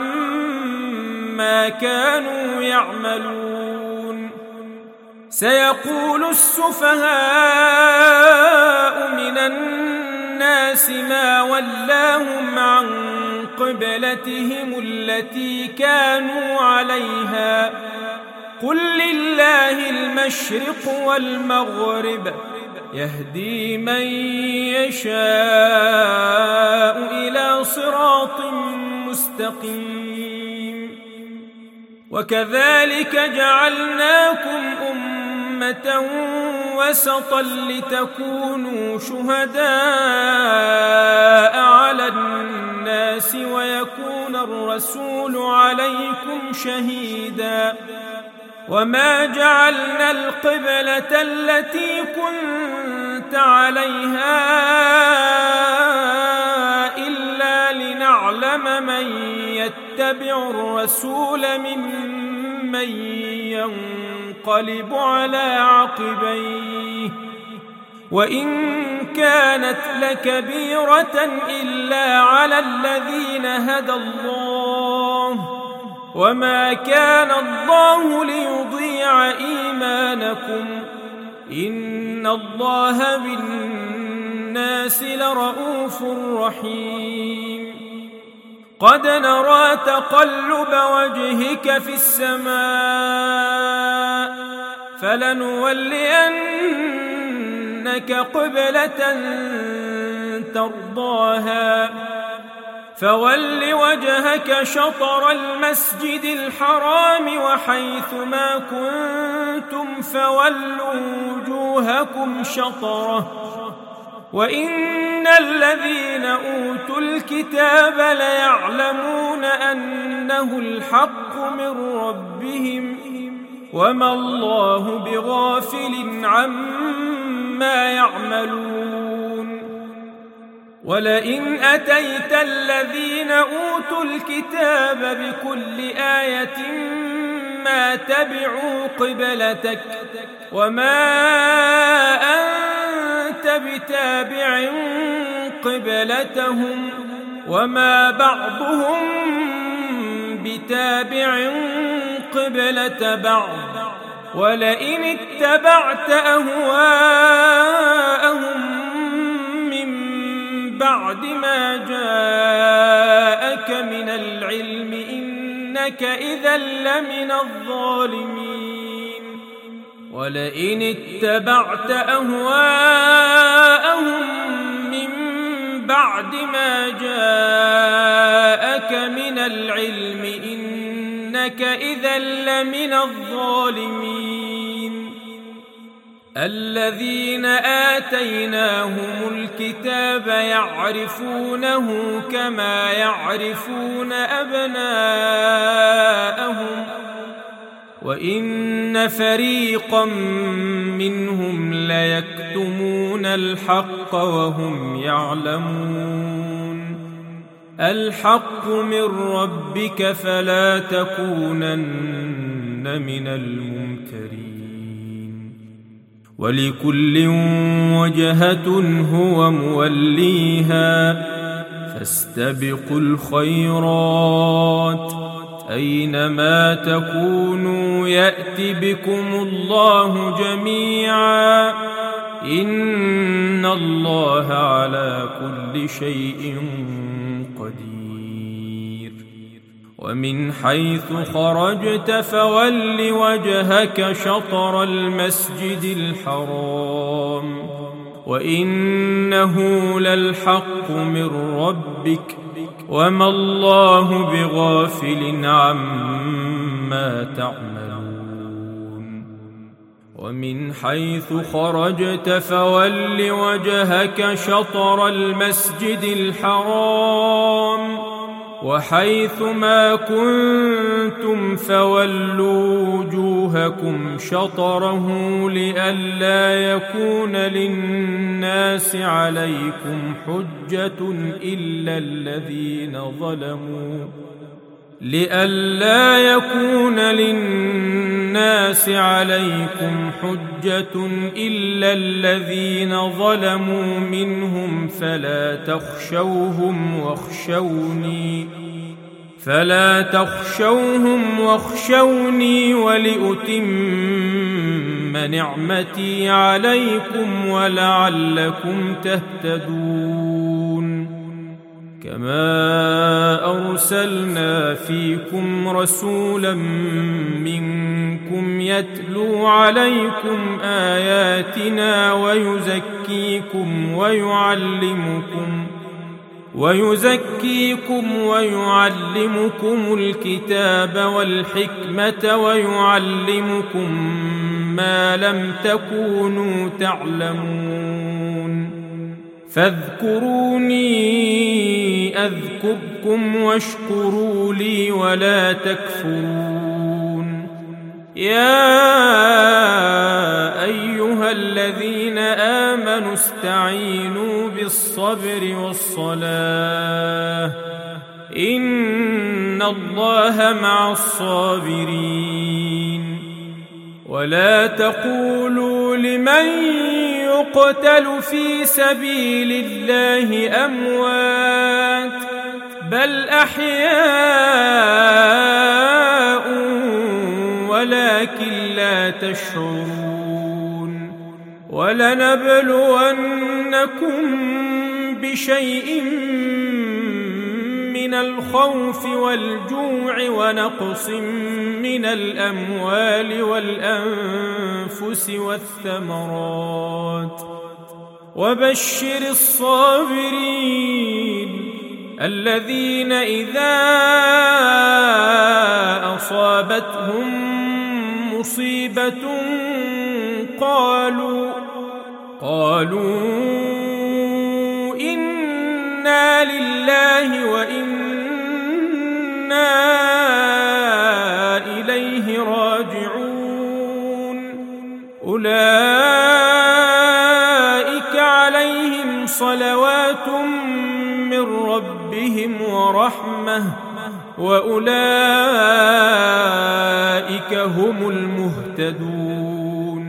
عما كانوا يعملون سيقول السفهاء من الناس ما ولاهم عن قبلتهم التي كانوا عليها قل لله المشرق والمغرب يهدي من يشاء إلى صراط مستقيم وكذلك جعلناكم أمة وسطا لتكونوا شهداء على الناس ويكون الرسول عليكم شهيدا وما جعلنا القبلة التي كنت عليها إلا لنعلم من يتبع الرسول ممن ينقلب على عقبيه وإن كانت لكبيرة إلا على الذين هدى الله وما كان الله ليضيع إيمانكم إن الله بالناس لرؤوف رحيم قد نرى تقلب وجهك في السماء فلنولينك قبلة ترضاها فول وجهك شطر المسجد الحرام وحيث ما كنتم فولوا وجوهكم شطره وإن الذين أوتوا الكتاب ليعلمون أنه الحق من ربهم وما الله بغافل عما يعملون ولئن أتيت الذين أوتوا الكتاب بكل آية ما تبعوا قبلتك وما أنت بتابع قبلتهم وما بعضهم بتابع قبلة بعض ولئن اتبعت أهواءهم بعد ما جاءك من العلم إنك إذا لمن الظالمين ولئن اتبعت أهواءهم من بعد ما جاءك من العلم إنك إذا لمن الظالمين الذين آتيناهم الكتاب يعرفونه كما يعرفون أبناءهم وإن فريقا منهم ليكتمون الحق وهم يعلمون الحق من ربك فلا تكونن من الممترين ولكل وجهة هو موليها فاستبقوا الخيرات أينما تكونوا يأت بكم الله جميعا إن الله على كل شيء قدير ومن حيث خرجت فول وجهك شطر المسجد الحرام وإنه للحق من ربك وما الله بغافل عما تعملون ومن حيث خرجت فول وجهك شطر المسجد الحرام وحيث ما كنتم فولوا وجوهكم شطره لئلا يكون للناس عليكم حجة إلا الذين ظلموا منهم فلا تخشوهم واخشوني ولأتم نعمتي عليكم ولعلكم تهتدون كما أرسلنا فيكم رسولا منكم يتلو عليكم آياتنا ويزكيكم ويعلمكم الكتاب والحكمة ويعلمكم ما لم تكونوا تعلمون فاذكروني أذكركم واشكروا لي ولا تكفرون يا أيها الذين آمنوا استعينوا بالصبر والصلاة إن الله مع الصابرين ولا تقولوا لمن يقتل في سبيل الله أموات بل أحياء ولكن لا تشعرون ولنبلونكم بشيء من الخوف والجوع ونقص من الأموال والأنفس والثمرات وبشر الصابرين الذين إذا أصابتهم مصيبة قالوا إنا لله وإنا إليه راجعون أولئك عليهم صلوات من ربهم ورحمة وأولئك هم المهتدون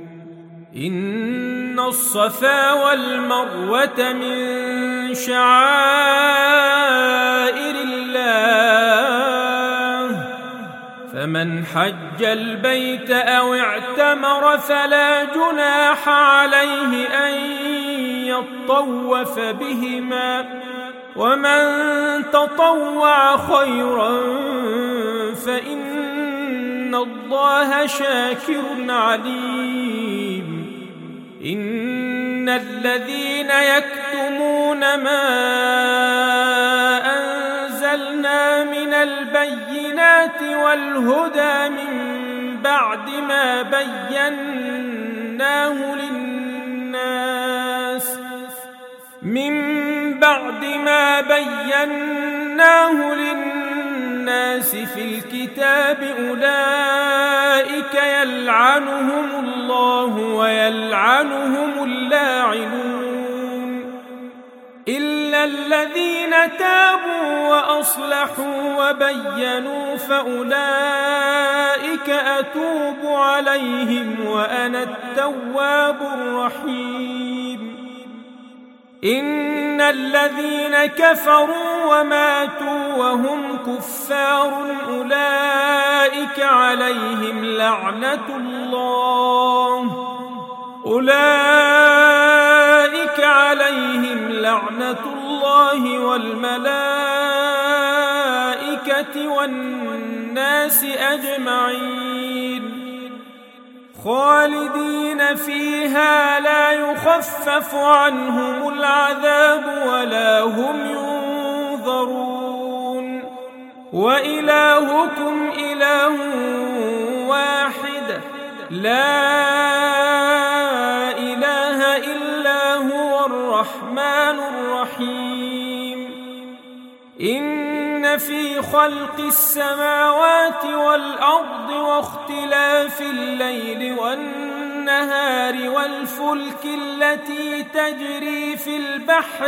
إن الصفا والمروة من شعائر الله فمن حج البيت أو اعتمر فلا جناح عليه أن يطوف بهما ومن تطوع خيرا فإن الله شاكر عليم إن الذين يكتمون ما أنزلنا من البينات والهدى من بعد ما بيناه للناس في الكتاب أولئك يلعنهم الله ويلعنهم اللاعنون إلا الذين تابوا وأصلحوا وبينوا فأولئك أتوب عليهم وأنا التواب الرحيم. إن الذين كفروا وماتوا وهم كفار أولئك عليهم لعنة الله والملائكة والناس أجمعين خالدين فيها لا يخفف عنهم العذاب ولا هم ينظرون. وإلهكم إله واحد لا إله إلا هو الرحمن الرحيم. إن في خلق السماوات والأرض واختلاف الليل والنهار والفلك التي تجري في البحر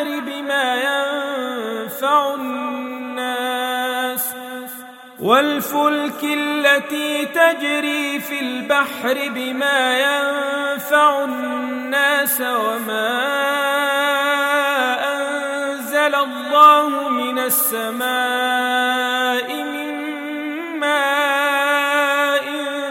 بما ينفع الناس وما أنزل الله من السماء من ماء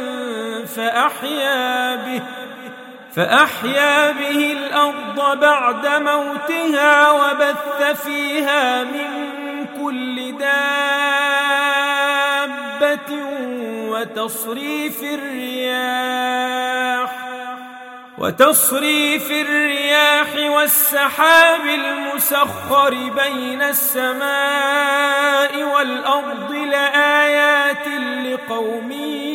فأحيا به الأرض بعد موتها وبث فيها من كل دابة وتصريف الرياح والسحاب المسخر بين السماء والأرض لآيات لقوم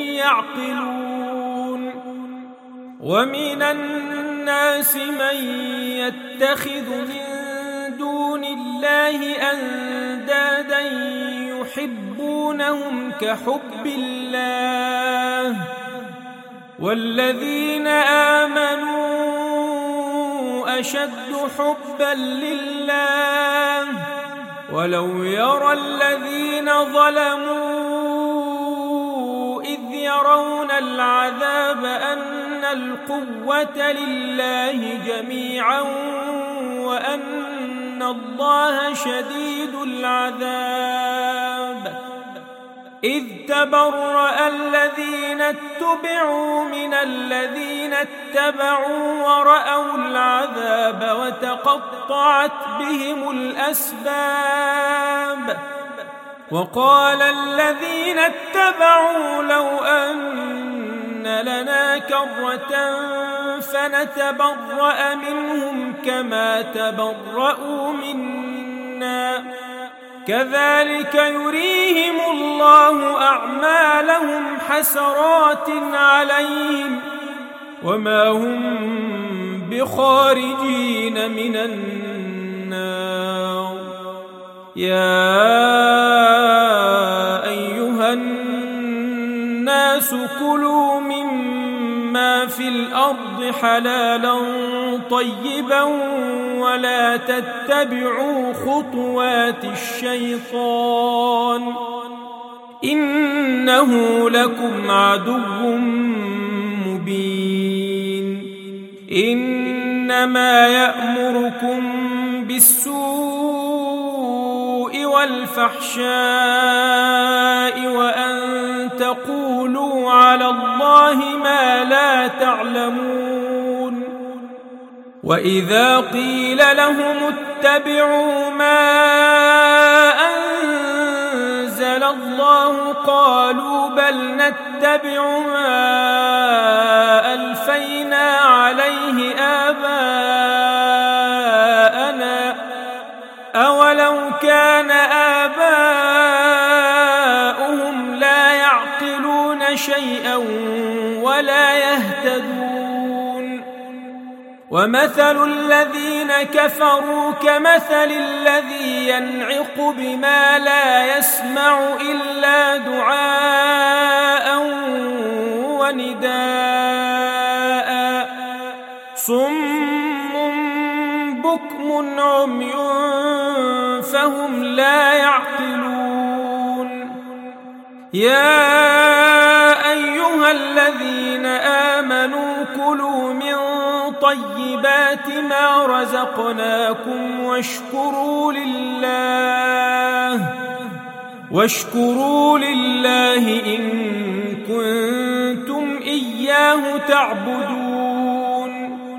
يعقلون. ومن الناس من يتخذ من دون الله أندادا يحبونهم كحب الله والذين آمنوا أشد حبا لله ولو يرى الذين ظلموا إذ يرون العذاب أن القوة لله جميعا وأن الله شديد العذاب. إذ تبرأ الذين اتبعوا من الذين اتبعوا ورأوا العذاب وتقطعت بهم الأسباب. وقال الذين اتبعوا لو أن لنا كرة فنتبرأ منهم كما تبرأوا منا كذلك يريهم الله أعمالهم حسرات عليهم وما هم بخارجين من النار. يا أيها الناس كلوا مما في الأرض حلالا طيبا ولا تتبعوا خطوات الشيطان إنه لكم عدو مبين. إنما يأمركم بالسوء والفحشاء وأن تقولوا على الله ما لا تعلمون. وإذا قيل لهم اتبعوا ما أنزل الله قالوا بل نتبع ما ألفينا عليه آباءنا أولو كان آباؤهم لا يعقلون شيئا ولا يهتدون. ومثل الذين كفروا كمثل الذي ينعق بما لا يسمع إلا دعاء ونداء صم بكم عمي فهم لا يعقلون. يا أيها الذين آمنوا كلوا من طيبات ما رزقناكم واشكروا لله إن كنتم إياه تعبدون.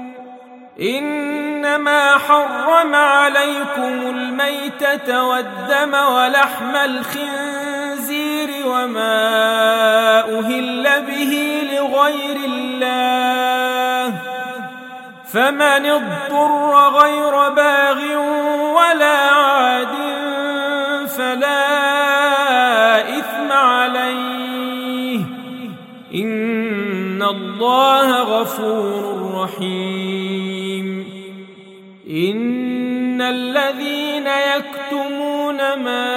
إنما حرم عليكم الميتة والدم ولحم الخنزير وما أهل به لغير الله، فمن اضطر غير باغ ولا عاد فلا إثم عليه، إن الله غفور رحيم. إن الذين يكتمون ما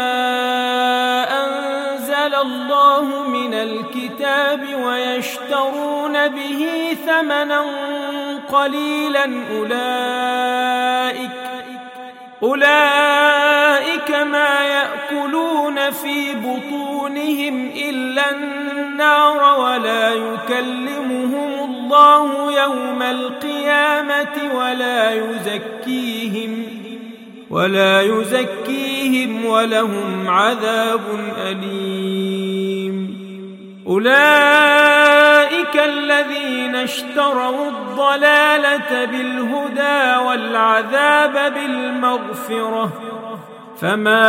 أنزل الله من الكتاب ويشترون به ثمنا قليلا أولئك ما يأكلون في بطونهم إلا النار ولا يكلمهم الله يوم القيامة ولا يزكيهم ولهم عذاب أليم. أولئك الذين اشتروا الضلالة بالهدى والعذاب بالمغفرة، فما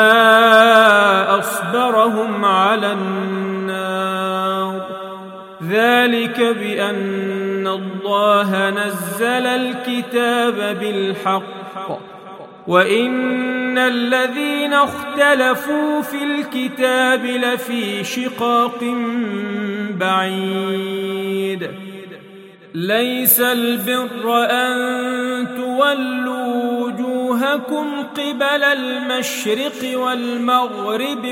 أصبرهم على النار. ذلك بأن الله نزل الكتاب بالحق وإن الذين اختلفوا في الكتاب لفي شقاق بعيد. ليس البر أن تولوا وجوهكم قبل المشرق والمغرب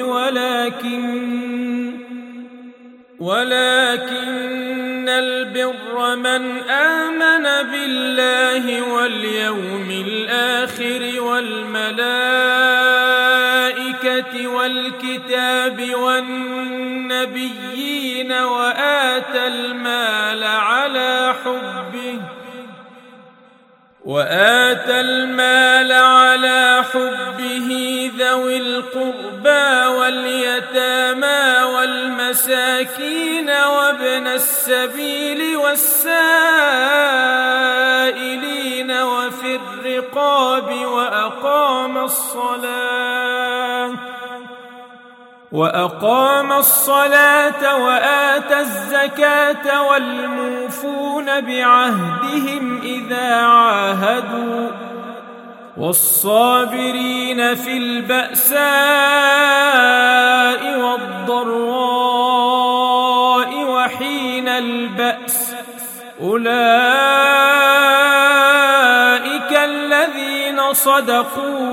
ولكن البر من آمن بالله واليوم الآخر والملائكة والكتاب والنبيين وآتى المال على حبه ذوي القربى واليتامى والمساكين وابن السبيل والسائلين وفي الرقاب وأقام الصلاة وآتى الزكاة والموفون بعهدهم إذا عاهدوا والصابرين في البأساء والضراء وحين البأس، أولئك الذين صدقوا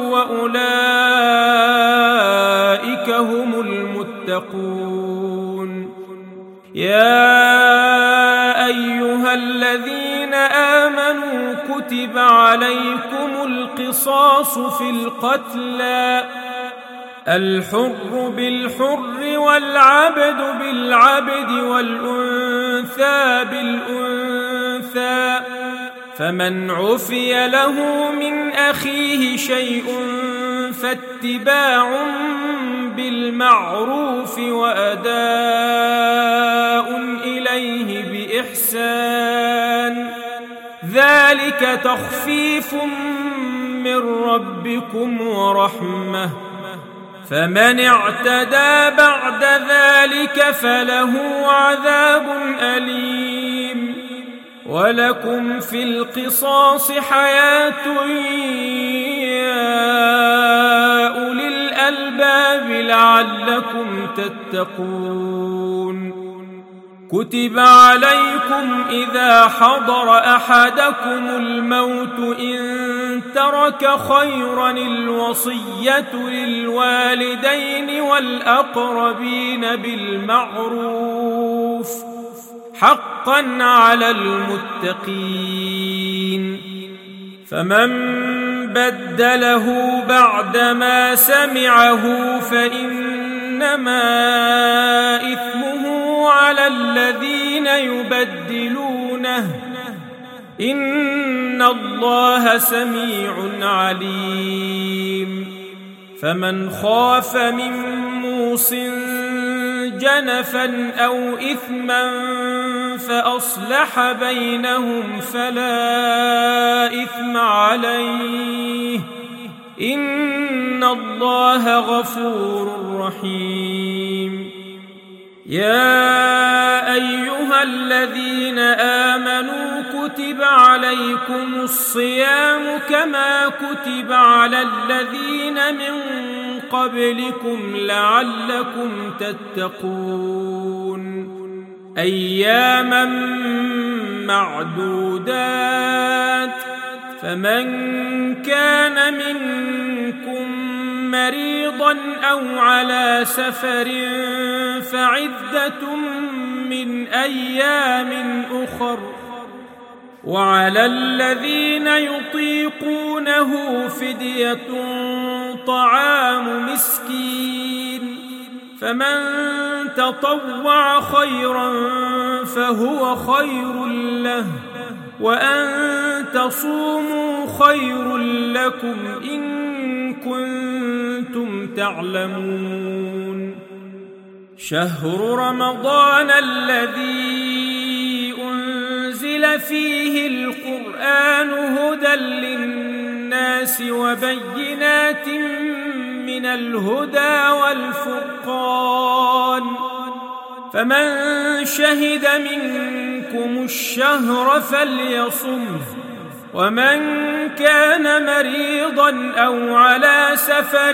وأولئك هم المتقون. يا أيها الذين آمنوا كتب عليكم القصاص في القتلى، الحر بالحر والعبد بالعبد والأنثى بالأنثى، فمن عفي له من أخيه شيء فاتباع بالمعروف وأداء إليه بإحسان، ذلك تخفيف من ربكم ورحمة، فمن اعتدى بعد ذلك فله عذاب أليم. ولكم في القصاص حياة يا أولي الألباب لعلكم تتقون. كتب عليكم إذا حضر أحدكم الموت إن ترك خيرا الوصية للوالدين والأقربين بالمعروف حقا على المتقين، فمن بدله بعدما سمعه فإنما إنما إثمه على الذين يبدلونه إن الله سميع عليم فمن خاف من موص جنفا أو إثما فأصلح بينهم فلا إثم عليه إن الله غفور رحيم يا أيها الذين آمنوا كتب عليكم الصيام كما كتب على الذين من قبلكم لعلكم تتقون أياما معدودات فمن كان منكم مريضا أو على سفر فعدة من أيام أخر وعلى الذين يطيقونه فدية طعام مسكين فمن تطوع خيرا فهو خير له وأن تصوموا خير لكم إن كنتم تعلمون شهر رمضان الذي أنزل فيه القرآن هدى للناس وبينات من الهدى والفرقان فمن شهد منكم الشهر فليصمه ومن كان مريضا أو على سفر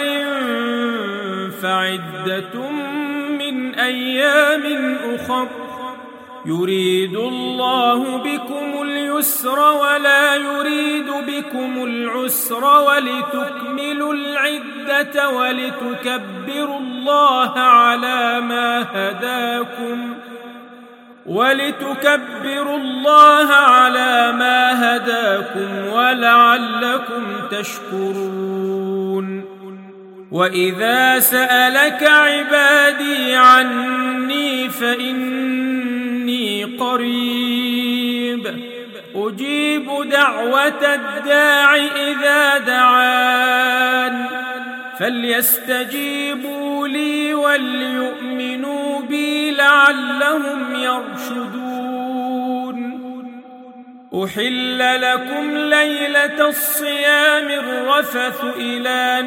فعدة من أيام أخر يريد الله بكم اليسر ولا يريد بكم العسر ولتكملوا العدة ولتكبروا الله على ما هداكم ولعلكم تشكرون وإذا سألك عبادي عني فإني قريب أجيب دعوة الداع إذا دعان فليستجيبوا لي وليؤمنوا بي لعلهم يرشدون أحل لكم ليلة الصيام الرفث إلى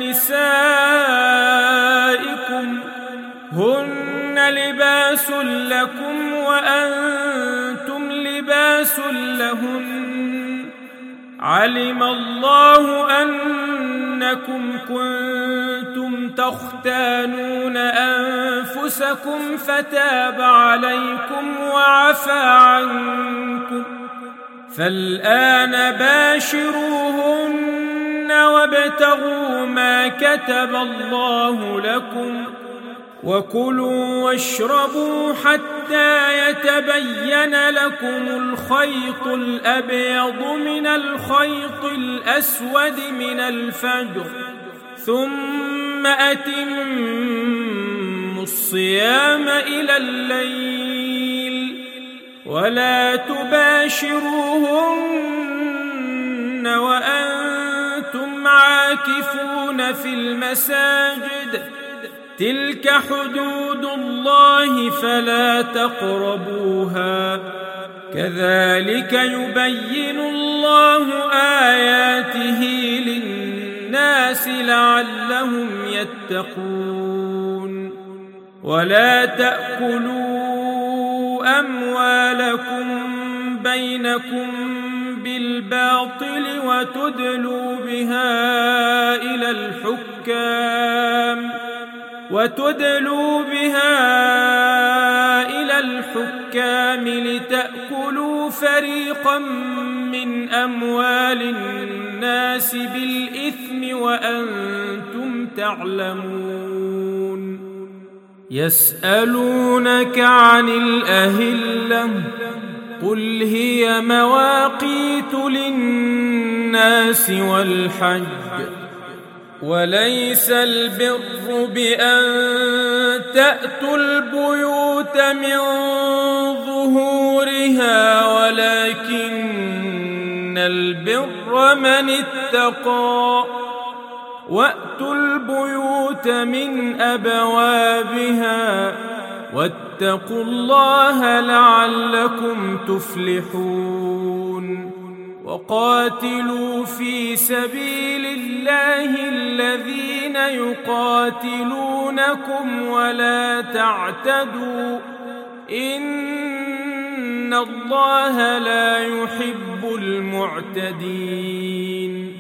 نسائكم هن لباس لكم وأنتم لباس لهن علم الله أنكم كنتم تختانون أنفسكم فتاب عليكم وعفى عنكم فالآن باشروهن وابتغوا ما كتب الله لكم وكلوا واشربوا حتى يتبين لكم الخيط الأبيض من الخيط الأسود من الفجر ثم أتموا الصيام إلى الليل ولا تباشروهن وأنتم عاكفون في المساجد تلك حدود الله فلا تقربوها كذلك يبين الله آياته للناس لعلهم يتقون ولا تأكلوا أموالكم بينكم بالباطل وتدلوا بها إلى الحكام لتأكلوا فريقا من أموال الناس بالإثم وأنتم تعلمون يسألونك عن الأهلة قل هي مواقيت للناس والحج وليس البر بأن تأتوا البيوت من ظهورها ولكن البر من اتقى وأتوا البيوت من أبوابها واتقوا الله لعلكم تفلحون وقاتلوا في سبيل الله الذين يقاتلونكم ولا تعتدوا إن الله لا يحب المعتدين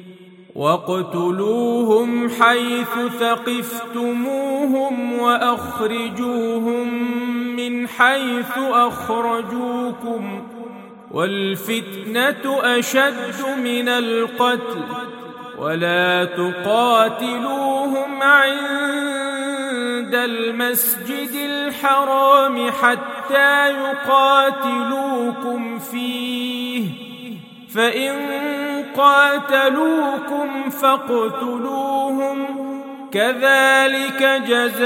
واقتلوهم حيث ثقفتموهم وأخرجوهم من حيث أخرجوكم والفتنة أشد من القتل ولا تقاتلوهم عند المسجد الحرام حتى يقاتلوكم فيه فإن قاتلوكم فاقتلوهم كذلك جزاء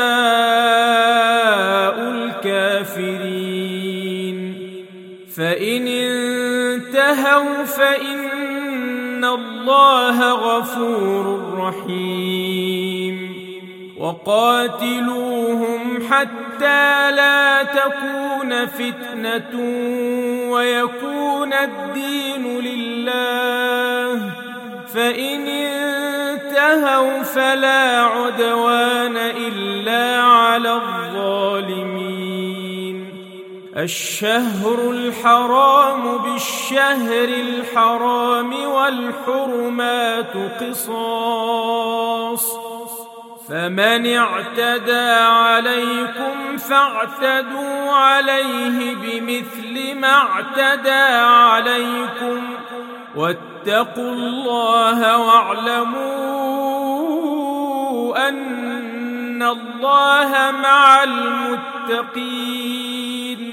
الكافرين فإن انتهوا فإن الله غفور رحيم وقاتلوهم حتى لا تكون فتنة ويكون الدين لله فإن انتهوا فلا عدوان إلا على الظالمين الشهر الحرام بالشهر الحرام والحرمات قصاص فمن اعتدى عليكم فاعتدوا عليه بمثل ما اعتدى عليكم واتقوا الله واعلموا أن الله مع المتقين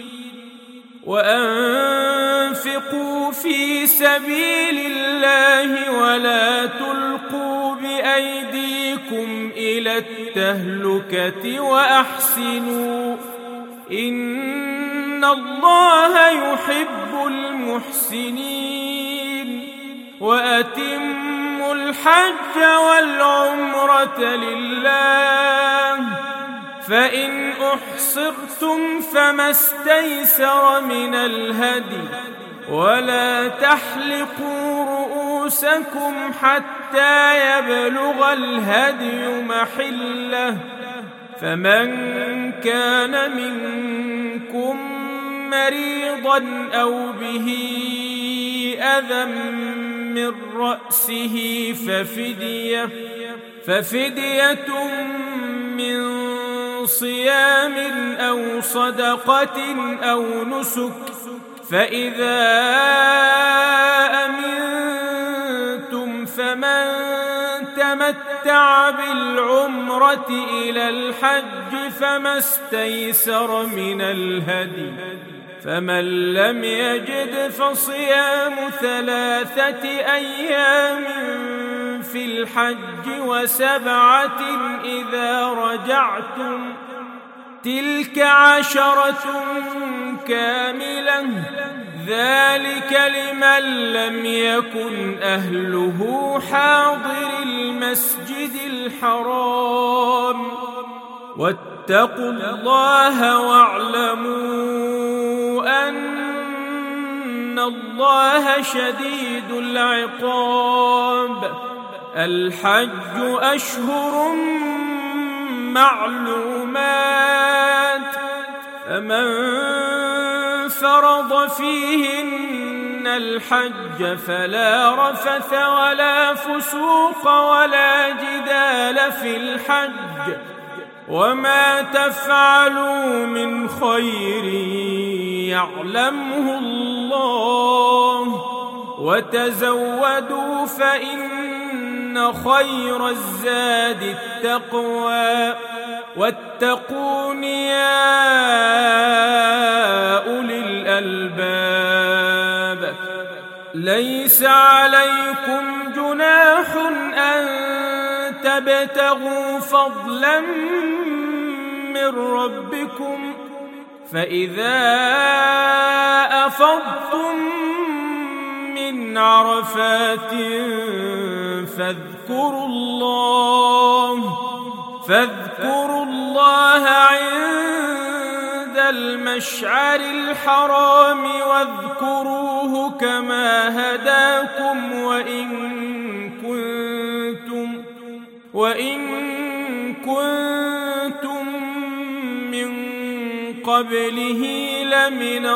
وأنفقوا في سبيل الله ولا تلقوا بأيديكم إلى التهلكة وأحسنوا إن الله يحب المحسنين وأتموا الحج والعمرة لله فإن أحصرتم فما استيسر من الهدي ولا تحلقوا رؤوسكم حتى يبلغ الهدي محله فمن كان منكم مريضا أو به أذى من رأسه ففدية من صيام أو صدقة أو نسك فإذا أمنتم فمن تمتع بالعمرة إلى الحج فما استيسر من الهدي فمن لم يجد فصيام 3 أيام في الحج و7 إذا رجعتم تلك 10 كاملة ذلك لمن لم يكن أهله حاضر المسجد الحرام واتقوا الله واعلموا أن الله شديد العقاب الحج أشهر معلومات فمن فرض فيهن الحج فلا رفث ولا فسوق ولا جدال في الحج وما تفعلوا من خير يعلمه الله وتزودوا فإن خير الزاد التقوى واتقون يا أولي الألباب ليس عليكم جناح أن تبتغوا فضلا من ربكم فإذا أفضتم من عرفات فاذكروا الله عند المشعر الحرام واذكروه كما هداكم وإن كنتم من قبله لمن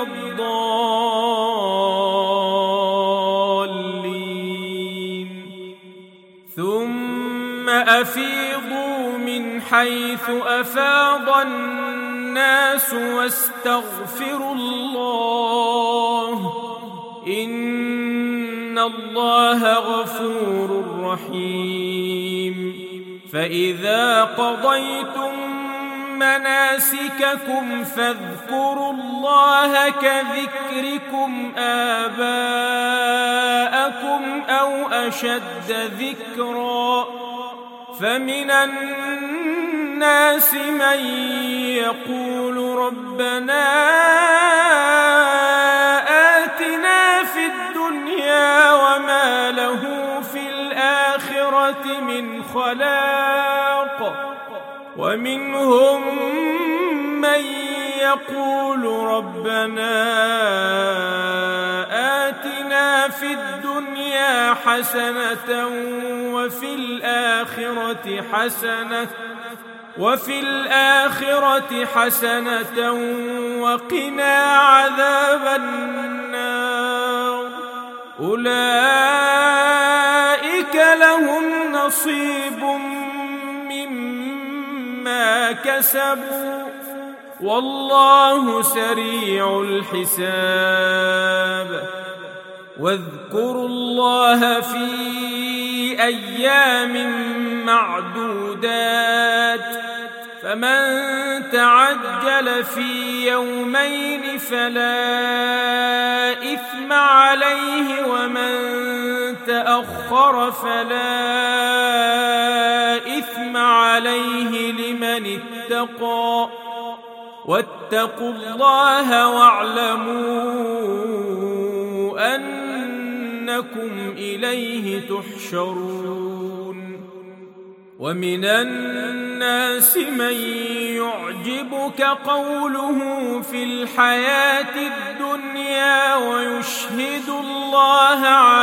الضالين ثم أفيضوا من حيث أفاض الناس واستغفروا الله إن الله غفور رحيم فإذا قضيتم مناسككم فاذكروا الله كذكركم آباءكم أو أشد ذكرا فمن الناس من يقول ربنا آتنا في الدنيا وما له في الآخرة من خلاق ومنهم من يقول ربنا آتنا في الدنيا حسنة وفي الآخرة حسنة وقنا عذاب النار أولئك لهم نصيب مما كسبوا والله سريع الحساب واذكروا الله في أيام معدودات فمن تعجل في يومين فلا إثم عليه ومن تأخر فلا إثم عليه لمن اتقى واتقوا الله واعلموا أنكم إليه تحشرون ومن الناس من يعجبك قوله في الحياة الدنيا ويشهد الله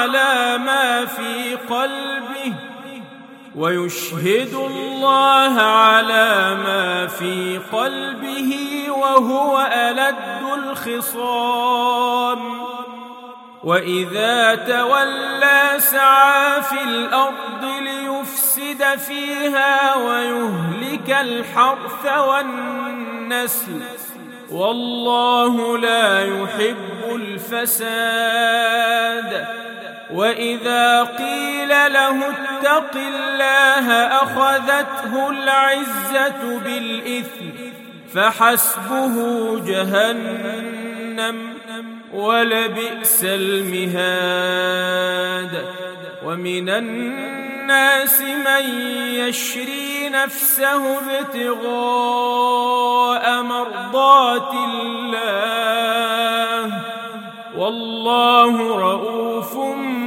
على ما في قلبه وهو ألد الخصام وإذا تولى سعى في الأرض ليفسد فيها ويهلك الحرث والنسل والله لا يحب الفساد وإذا قيل له اتق الله أخذته العزة بالإثم فحسبه جهنم ولبئس المهاد ومن الناس من يشري نفسه ابتغاء مرضات الله والله رؤوف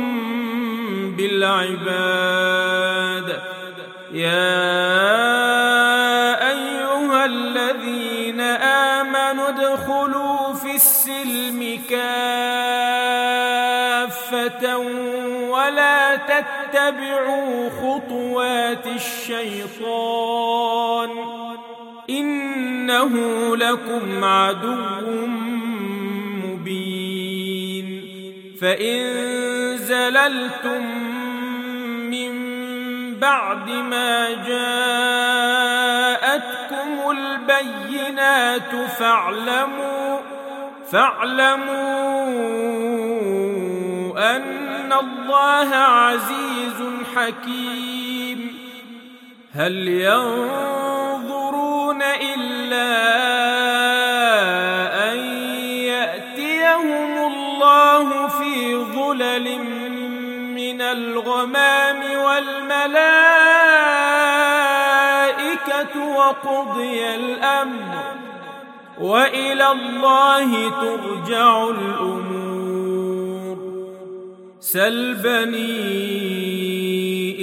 بالعباد يا أيها الذين آمنوا ادخلوا في السلم كافة ولا تتبعوا خطوات الشيطان إنه لكم عدو مبين فإن زللتم من بعد ما جاءتكم البينات فاعلموا أن الله عزيز حكيم هل ينظرون إلا أن يأتيهم الله في ظلل من الغمام والملائكة وقضي الأمر وإلى الله ترجع الأمور. سل بني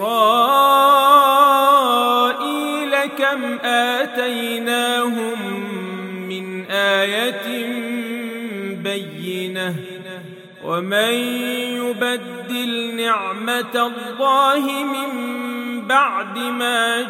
إسرائيل كم آتيناهم من آية بينة ومن يبدل نعمة الله من بعد ما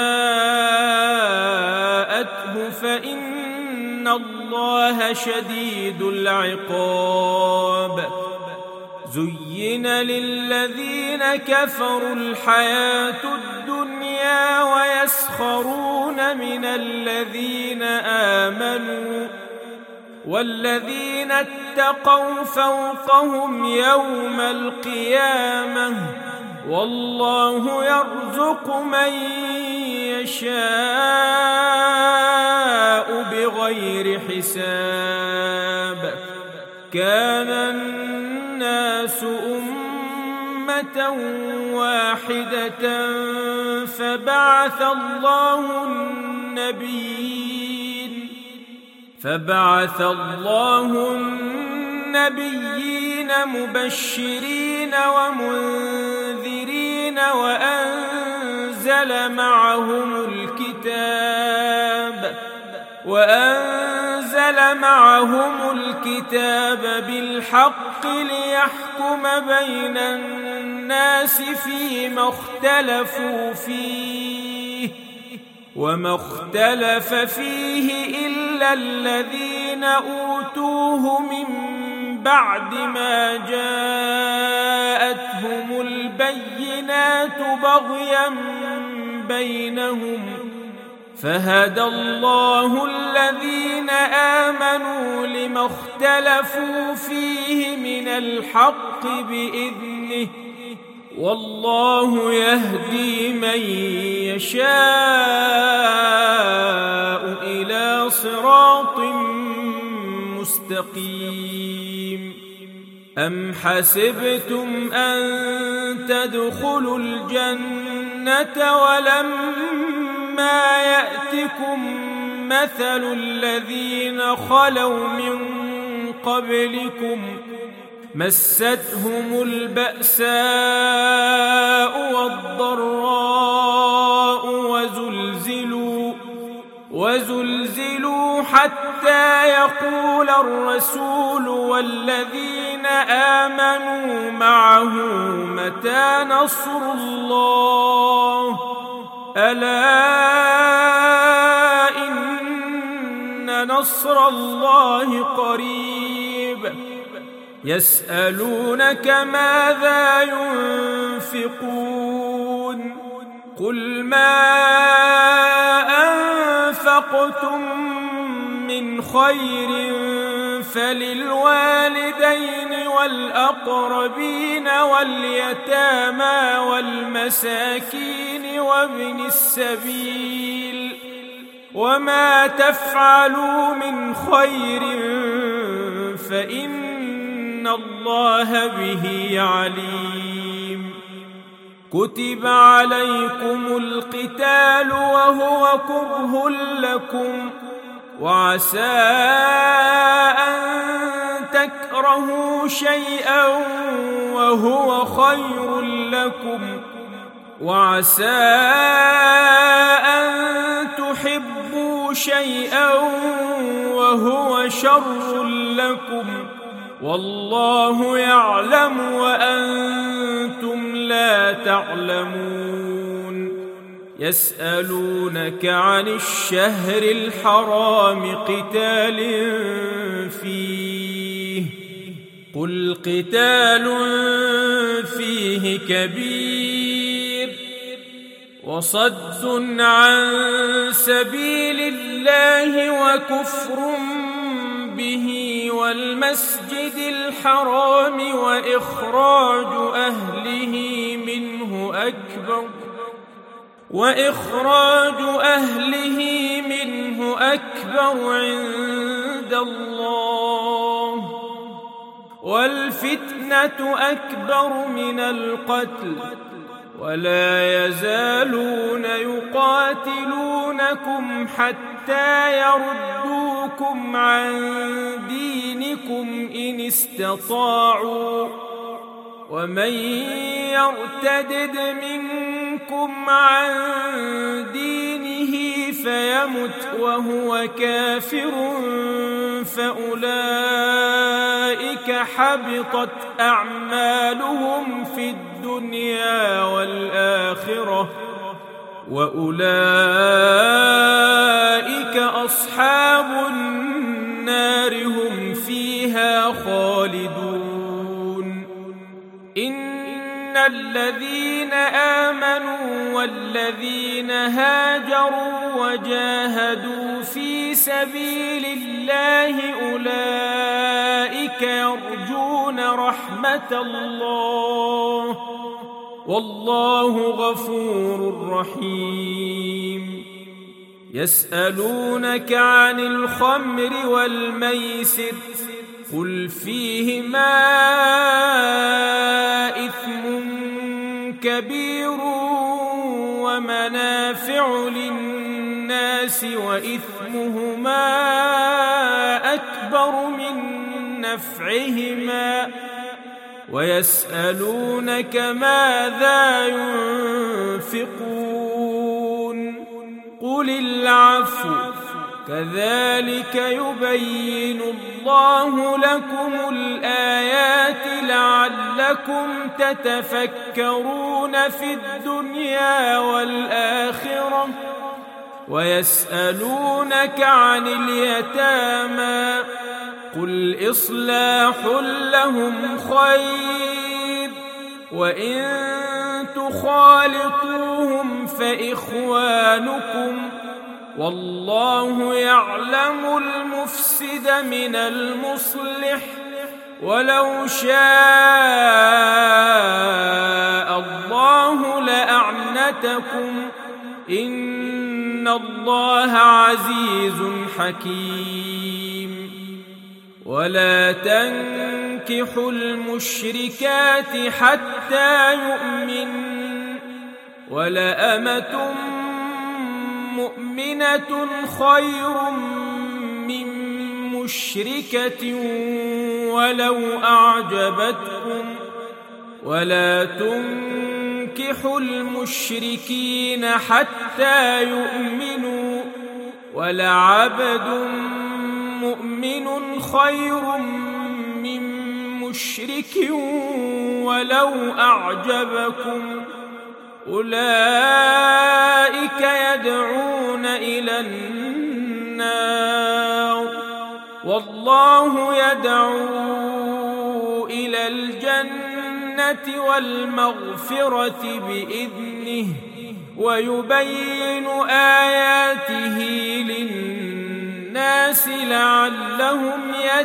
جاءته فإن الله شديد العقاب. زين للذين كفروا الحياة الدنيا ويسخرون من الذين آمنوا والذين اتقوا فوقهم يوم القيامة والله يرزق من يشاء بغير حساب. كان الناس أمة واحدة فبعث الله النبيين مبشرين ومنذرين وأنزل معهم الكتاب بالحق ليحكم بين الناس فيما اختلفوا فيه وما اختلف فيه إلا الذين أوتوه من بعد ما جاءتهم البينات بغيا بينهم فهدى الله الذين آمنوا لما اختلفوا فيه من الحق بإذنه والله يهدي من يشاء إلى صراط مستقيم. أم حسبتم أن تدخلوا الجنة ولما يأتكم مثل الذين خلوا من قبلكم مستهم البأساء والضراء وزلزلوا حتى يقول الرسول والذين آمنوا معه متى نصر الله ألا إن نصر الله قريب. يسألونك ماذا ينفقون قل ما أنفقتم من خير فللوالدين والأقربين واليتامى والمساكين وابن السبيل وما تفعلوا من خير فإن الله به عليم. كتب عليكم القتال وهو كره لكم وعسى أن تكرهوا شيئا وهو خير لكم وعسى أن تحبوا شيئا وهو شر لكم والله يعلم وأنتم لا تعلمون. يسألونك عن الشهر الحرام قتال فيه قل قتال فيه كبير وصد عن سبيل الله وكفر به والمسجد الحرام وإخراج أهله منه أكبر عند الله والفتنة أكبر من القتل ولا يزالون يقاتلونكم حتى يردوكم عن دينكم إن استطاعوا ومن يرتدد منكم عن دينه فيمت وهو كافر فأولئك حبطت أعمالهم في الدنيا والآخرة وأولئك أصحاب النار هم فيها خالدون إن الذين آمنوا والذين هاجروا وجاهدوا في سبيل الله أولئك يرجون رحمة الله والله غفور رحيم يسألونك عن الخمر والميسر قل فيهما إثم كبير ومنافع للناس وإثمهما أكبر من نفعهما ويسألونك ماذا ينفقون قل العفو كذلك يبين الله لكم الآيات لعلكم تتفكرون في الدنيا والآخرة ويسألونك عن اليتامى قل إصلاح لهم خير وإن تخالطوهم فإخوانكم والله يعلم المفسد من المصلح ولو شاء الله لأعنتكم إن الله عزيز حكيم ولا تنكحوا المشركات حتى يؤمن ولأمة مؤمنة خير من مشركة ولو أعجبتكم ولا تنكحوا المشركين حتى يؤمنوا ولعبد مؤمن خير من مشرك ولو أعجبكم أولئك يدعون إلى النار والله يدعو إلى الجنة والمغفرة بإذنه ويبين آياته للناس لعلهم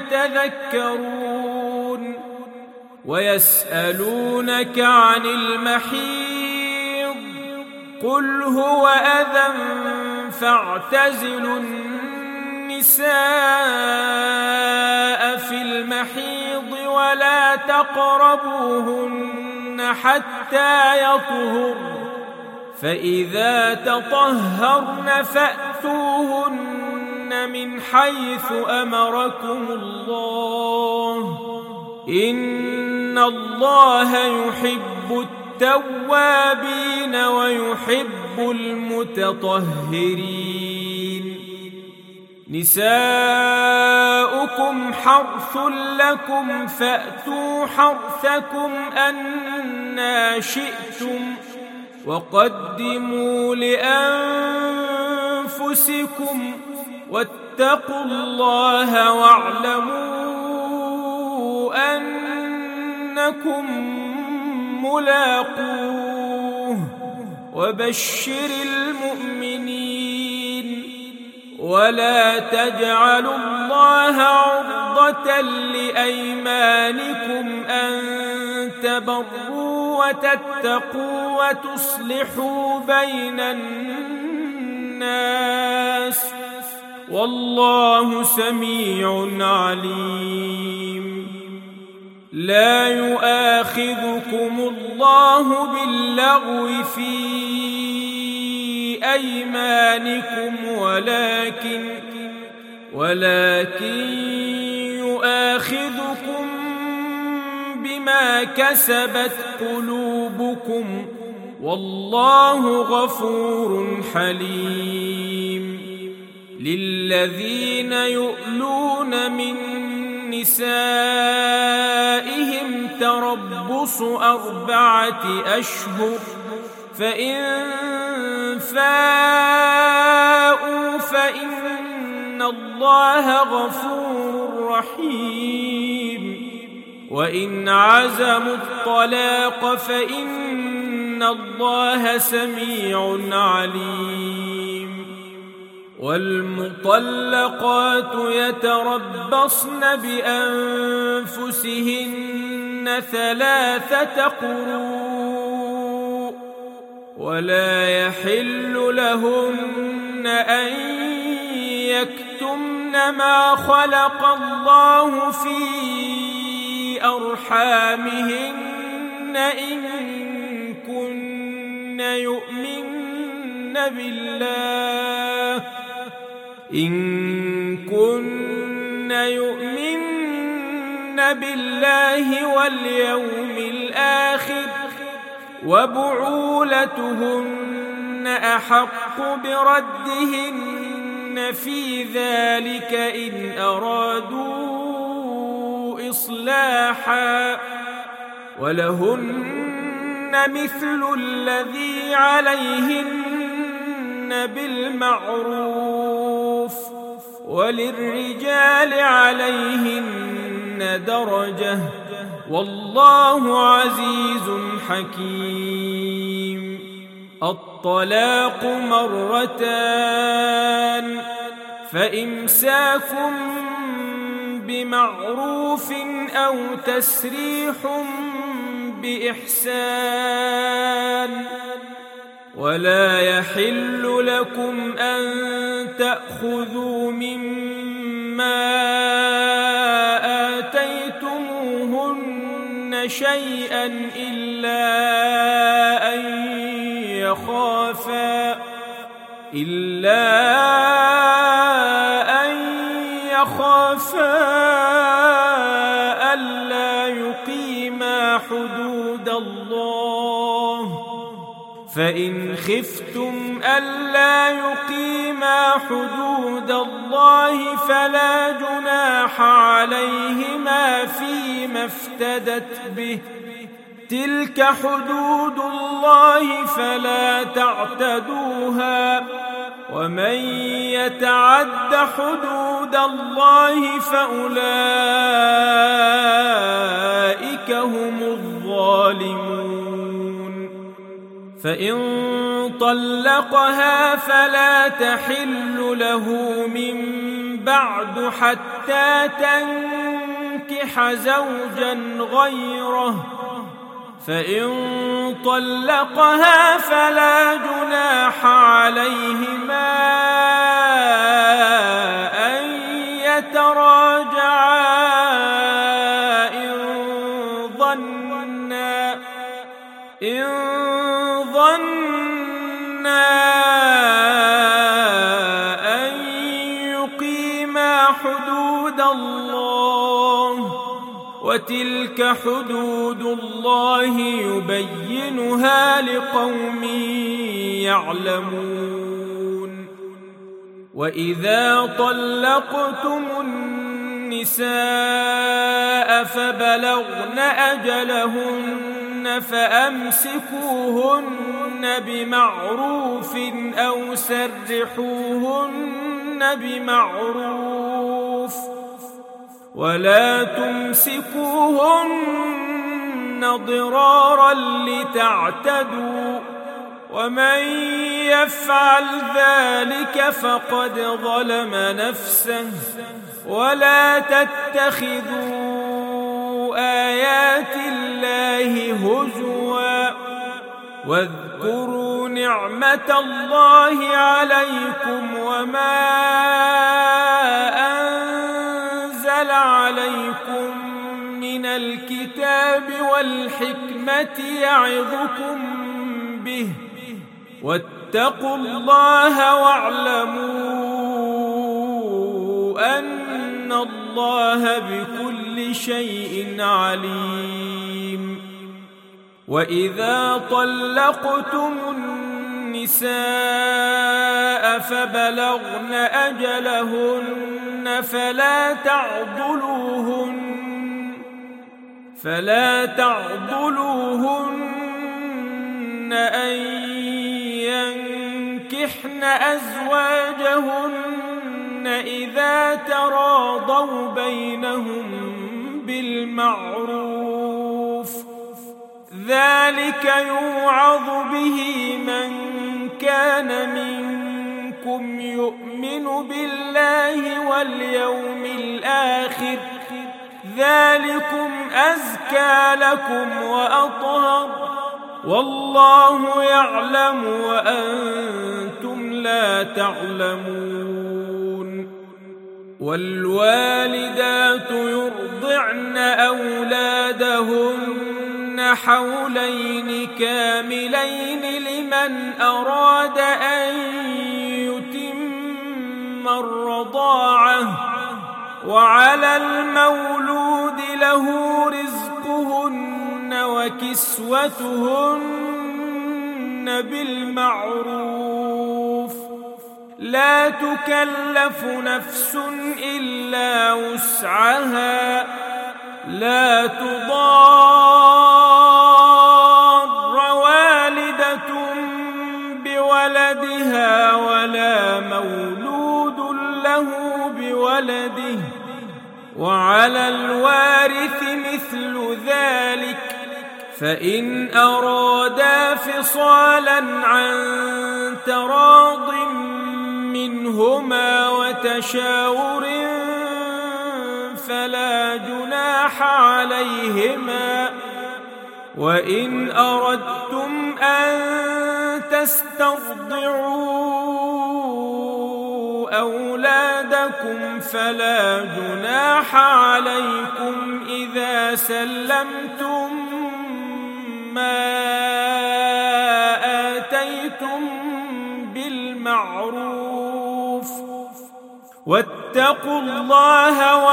يتذكرون ويسألونك عن المحيض قل هو أذى فاعتزلوا النساء في المحيض ولا تقربوهن حتى يطهرن فإذا تطهرن فأتوهن من حيث أمركم الله إن الله يحب التوابين ويحب المتطهرين نساؤكم حرث لكم فأتوا حرثكم أنى شئتم وقدموا لأنفسكم واتقوا الله واعلموا أنكم ملاقوه وبشر المؤمنين ولا تجعلوا الله عرضة لأيمانكم أن تبروا وتتقوا وتصلحوا بين الناس والله سميع عليم لا يؤاخذكم الله الله باللغو في أيمانكم ولكن يؤاخذكم بما كسبت قلوبكم والله غفور حليم. للذين يؤلون من نسائهم تربص 4 أشهر فإن فاءوا فإن الله غفور رحيم. وإن عزموا الطلاق فإن الله سميع عليم. والمطلقات يتربصن بأنفسهن 3 قروء ولا يحل لهن أن يكتمن ما خلق الله في أرحامهن إن كن يؤمن بالله واليوم الآخر وبعولتهن أحق بردهن في ذلك إن أرادوا إصلاحا ولهن مثل الذي عليهن بالمعروف وللرجال عليهن درجة والله عزيز حكيم. الطلاق 2 فإمساك بمعروف أو تسريح بإحسان ولا يحل لكم أن تأخذوا مما آتيتموهن شيئا إلا أن يخافا ألا يقيما حدود الله فإن خفتم ألا يقيما حدود الله فلا جناح عليهما فيما افتدت به تلك حدود الله فلا تعتدوها ومن يتعد حدود الله فأولئك هم الظالمون. فإن طلقها فلا تحل له من بعد حتى تنكح زوجا غيره فإن طلقها فلا جناح عليهما أن يتراجعا إن ظنا أن يقيما حدود الله وتلك حدود الله يبينها لقوم يعلمون. وإذا طلقتم النساء فبلغن أجلهن فأمسكوهن بمعروف أو سرحوهن بمعروف ولا تمسكوهن ضرارا لتعتدوا ومن يفعل ذلك فقد ظلم نفسه ولا تتخذوا آيات الله هزوا واذكروا نعمة الله عليكم وما أنزل عليكم من الكتاب والحكمة الحكمة يعظكم به واتقوا الله واعلموا أن الله بكل شيء عليم. وإذا طلقتم النساء فبلغن أجلهن فلا تعضلوهن أن ينكحن أزواجهن إذا تراضوا بينهم بالمعروف، ذلك يوعظ به من كان منكم يؤمن بالله واليوم الآخر، ذلكم أزكى لكم وأطهر، والله يعلم وأنتم لا تعلمون. والوالدات يرضعن أولادهن حولين كاملين لمن أراد أن يتم الرضاعة، وعلى المولود له رزقهن وكسوتهن بالمعروف، لا تكلف نفس إلا وسعها، لا تضار والدة بولدها ولا مولود له بولده، وعلى الوارث مثل ذلك، فإن أرادا فصالا عن تراض منهما وتشاور فلا جناح عليهما. وإن أردتم أن تسترضعوا أولادكم فلا جناح عليكم إذا سلمتم ما آتيتم بالمعروف، واتقوا الله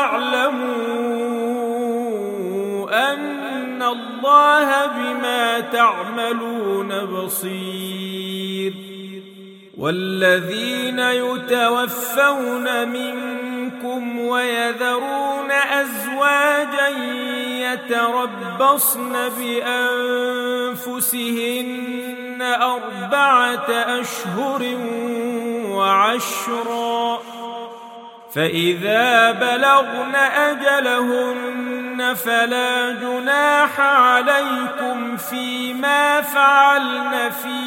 واعلموا أن الله بما تعملون بصير. والذين يتوفون منكم ويذرون أزواجا يتربصن بأنفسهن 4 أشهر وعشرا، فإذا بلغن أجلهن فلا جناح عليكم فيما فعلن في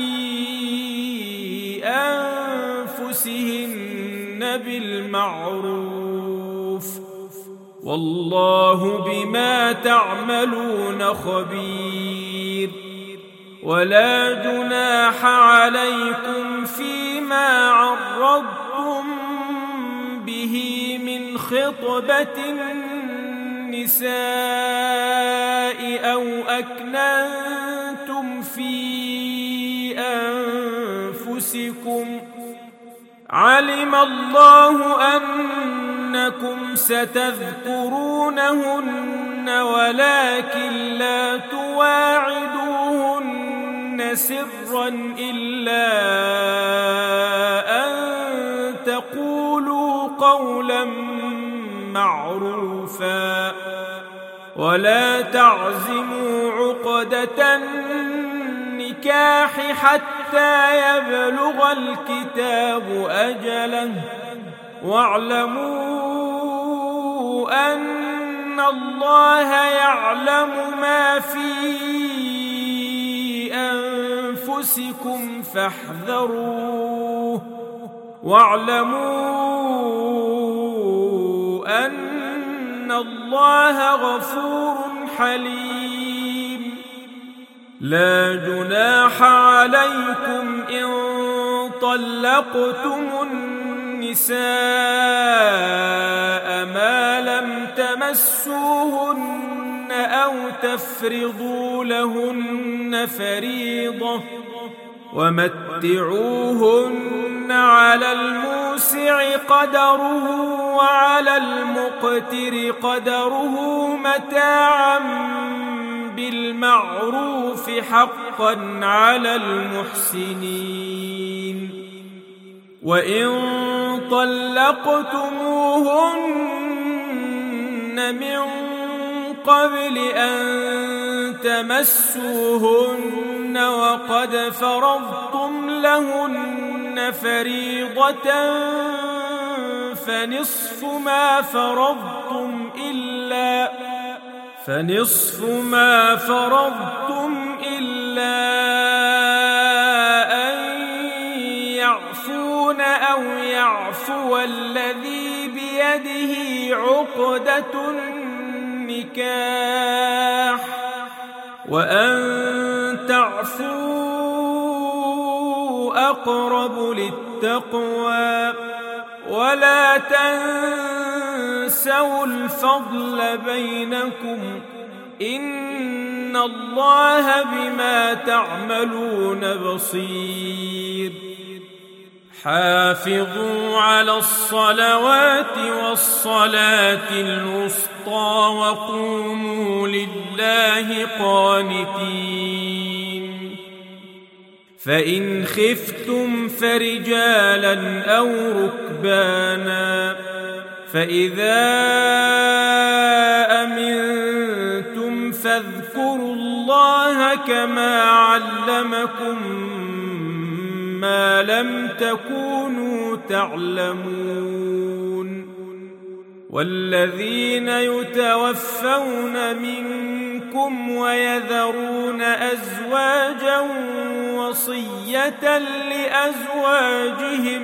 أنفسهن بالمعروف، والله بما تعملون خبير. ولا جناح عليكم فيما عرضتم به من خطبة النساء أو أكننتم في أنفسكم، علم الله أنكم ستذكرونهن ولكن لا تواعدوهن سرا إلا أن تقولوا قولا معروفا، ولا تعزموا عقدة النكاح حتى يبلغ الكتاب أجله، واعلموا أن الله يعلم ما في أنفسكم فاحذروه، واعلموا أن الله غفور حليم. لا جناح عليكم إن طلقتم النساء ما لم تمسوهن أو تفرضوا لهن فريضة ومتعوهن على الموسع قدره وعلى المقتر قدره متاعا بالمعروف حقا على المحسنين. وإن طلقتموهن من قبل أن تمسوهن وقد فرضتم لهن فريضة فنصف ما فرضتم إلا أن يعفون أو يعفو الذي بيده عقدة النكاح وأن تعفوا أقرب للتقوى ولا تنسوا الفضل بينكم إن الله بما تعملون بصير. حافظوا على الصلوات والصلاة الوسطى وقوموا لله قانتين. فإن خفتم فرجالا أو ركبانا فإذا أمنتم فاذكروا الله كما علمكم ما لم تكونوا تعلمون. والذين يتوفون منكم ويذرون أزواجا وصية لأزواجهم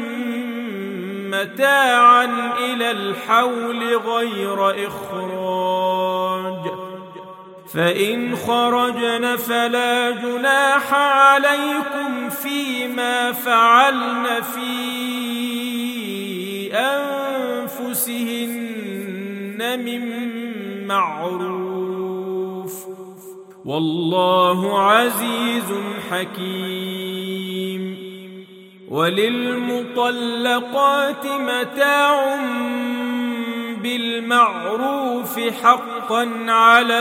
متاعا إلى الحول غير إخراج فإن خرجن فلا جناح عليكم فيما فعلن في أنفسهن من معروف والله عزيز حكيم. وللمطلقات متاع بالمعروف حقا على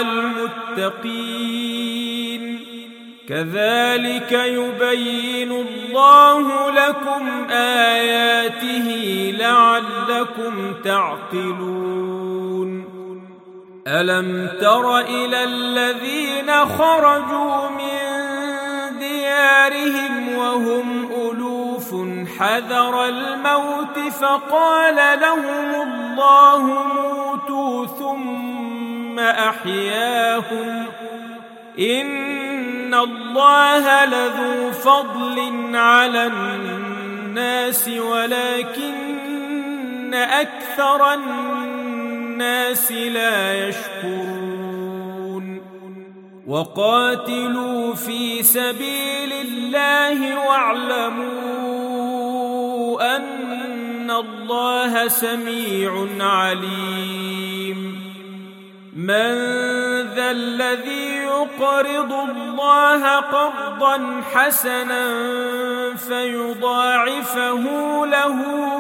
المتقين كذلك يبين الله لكم آياته لعلكم تعقلون. ألم تر إلى الذين خرجوا من ديارهم وهم ألوف حذر الموت فقال لهم الله موتوا ثم أحياهم إن الله لذو فضل على الناس ولكن أكثر الناس لا يشكرون. وقاتلوا في سبيل الله واعلموا أن الله سميع عليم. من ذا الذي يقرض الله قرضا حسنا فيضاعفه له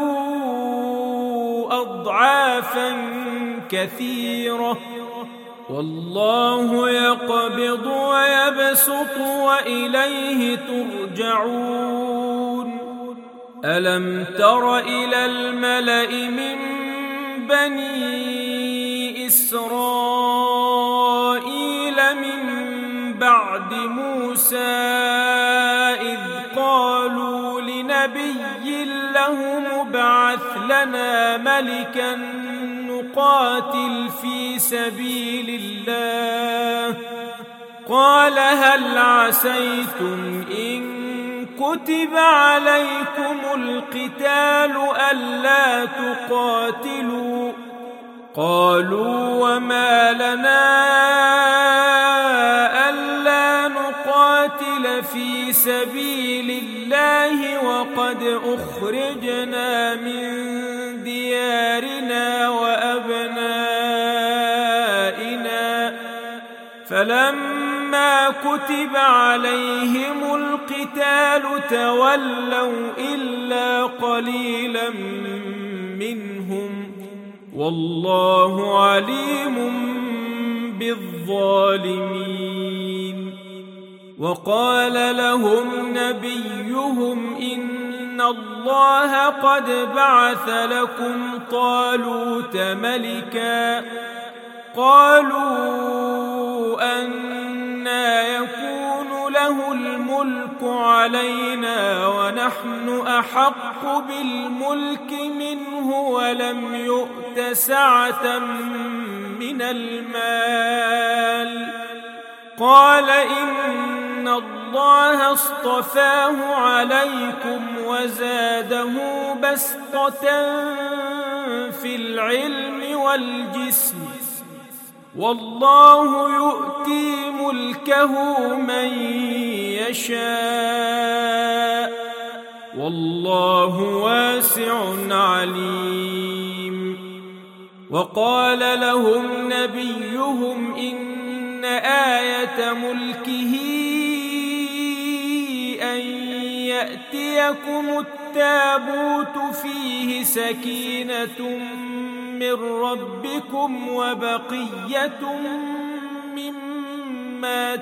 أضعافا كثيرة والله يقبض ويبسط وإليه ترجعون. ألم تر إلى الملأ من بني إسرائيل من بعد موسى إذ قالوا لنبي له ابعث لنا ملكا نقاتل في سبيل الله قال هل عسيتم إن كتب عليكم القتال ألا تقاتلوا قالوا وما لنا ألا نقاتل في سبيل الله وقد أخرجنا من ديارنا وأبنائنا فلما كتب عليهم القتال تولوا إلا قليلا منهم والله عليم بالظالمين. وقال لهم نبيهم إن الله قد بعث لكم طالوت ملكا. قالوا أنى يكون له الملك علينا ونحن أحق بالملك منه ولم يؤت سعة من المال. قال إن الله اصطفاه عليكم وزاده بسطة في العلم والجسم والله يؤتي ملكه من يشاء والله واسع عليم. وقال لهم نبيهم إن آية ملكه أن يأتيكم التابوت فيه سكينة من ربكم وبقية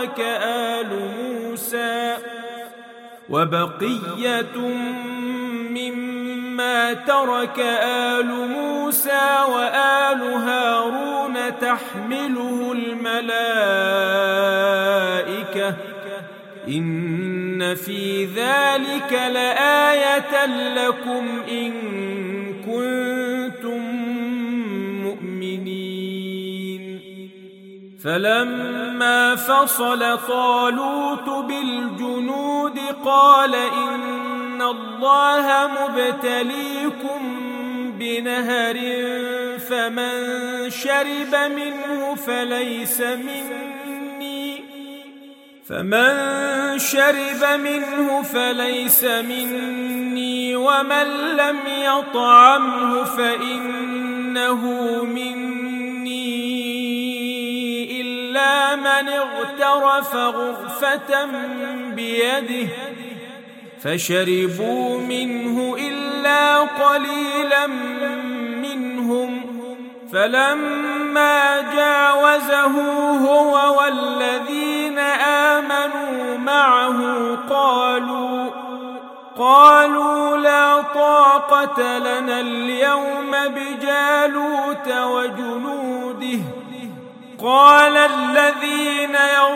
مما ترك آل موسى وآل هارون تحمله الملائكة إن في ذلك لآية لكم إن كنتم مؤمنين. فلما فصل طالوت بالجنود قال إن الله مبتليكم بنهر فمن شرب منه فليس مني ومن لم يطعمه فإنه مني إلا من اغترف غرفة بيده فشربوا منه إلا قليلا منهم. فلما جاوزه هو والذين آمنوا معه قالوا لا طاقة لنا اليوم بجالوت وجنوده. قال الذين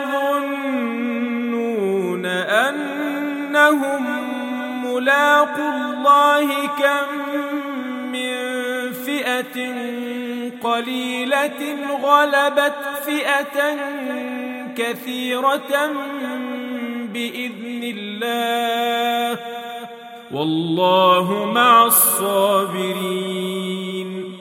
يظنون أنهم ملاقو الله كم من فئة قليلة غلبت فئة كثيرة بإذن الله والله مع الصابرين.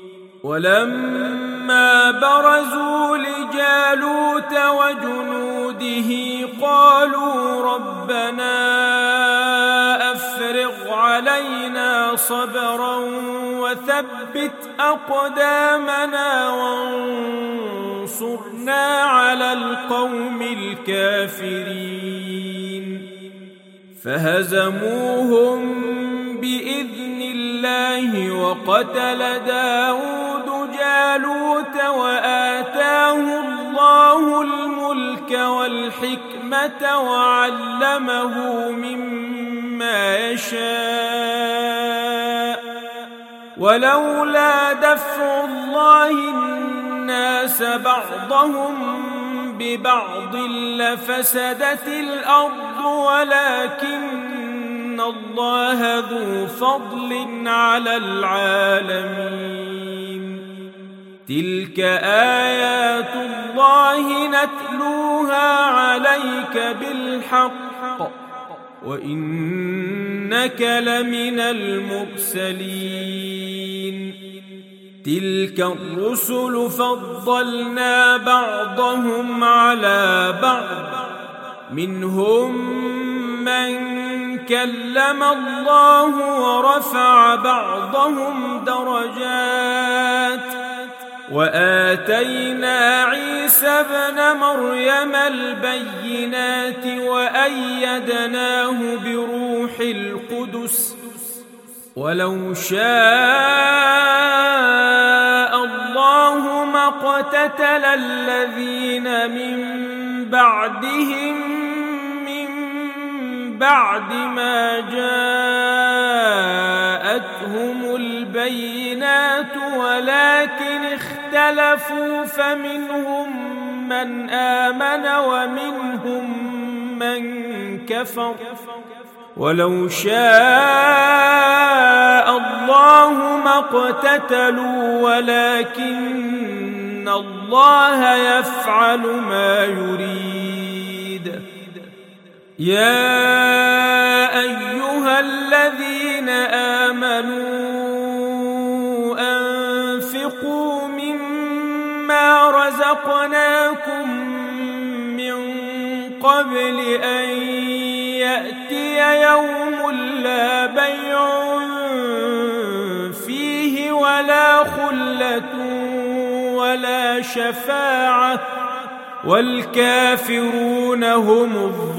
ولما برزوا لجالوت وجنوده قالوا ربنا أفرغ علينا صبرا وثبت أقدامنا وانصرنا على القوم الكافرين. فهزموهم بإذن الله وقتل داود جالوت وآتاه الله الملك والحكمة وعلمه مما يشاء ولولا دفع الله الناس بعضهم ببعض لفسدت الأرض ولكن الله ذو فضل على العالمين. تلك آيات الله نتلوها عليك بالحق وإنك لمن المرسلين. تلك الرسل فضلنا بعضهم على بعض منهم من كلم الله ورفع بعضهم درجات وآتينا عيسى ابن مريم البينات وأيدناه بروح القدس ولو شاء الله ما اقتتل الذين من بعدهم من بعد ما جاءتهم البينات ولكن اختلفوا فمنهم من آمن ومنهم من كفر ولو شاء الله ما اقتتلوا ولكن الله يفعل ما يريد. يا أيها الذين آمنوا أنفقوا مما رزقناكم من قبل أن يأتي يوم لا بيع فيه ولا خلة ولا شفاعة والكافرون هم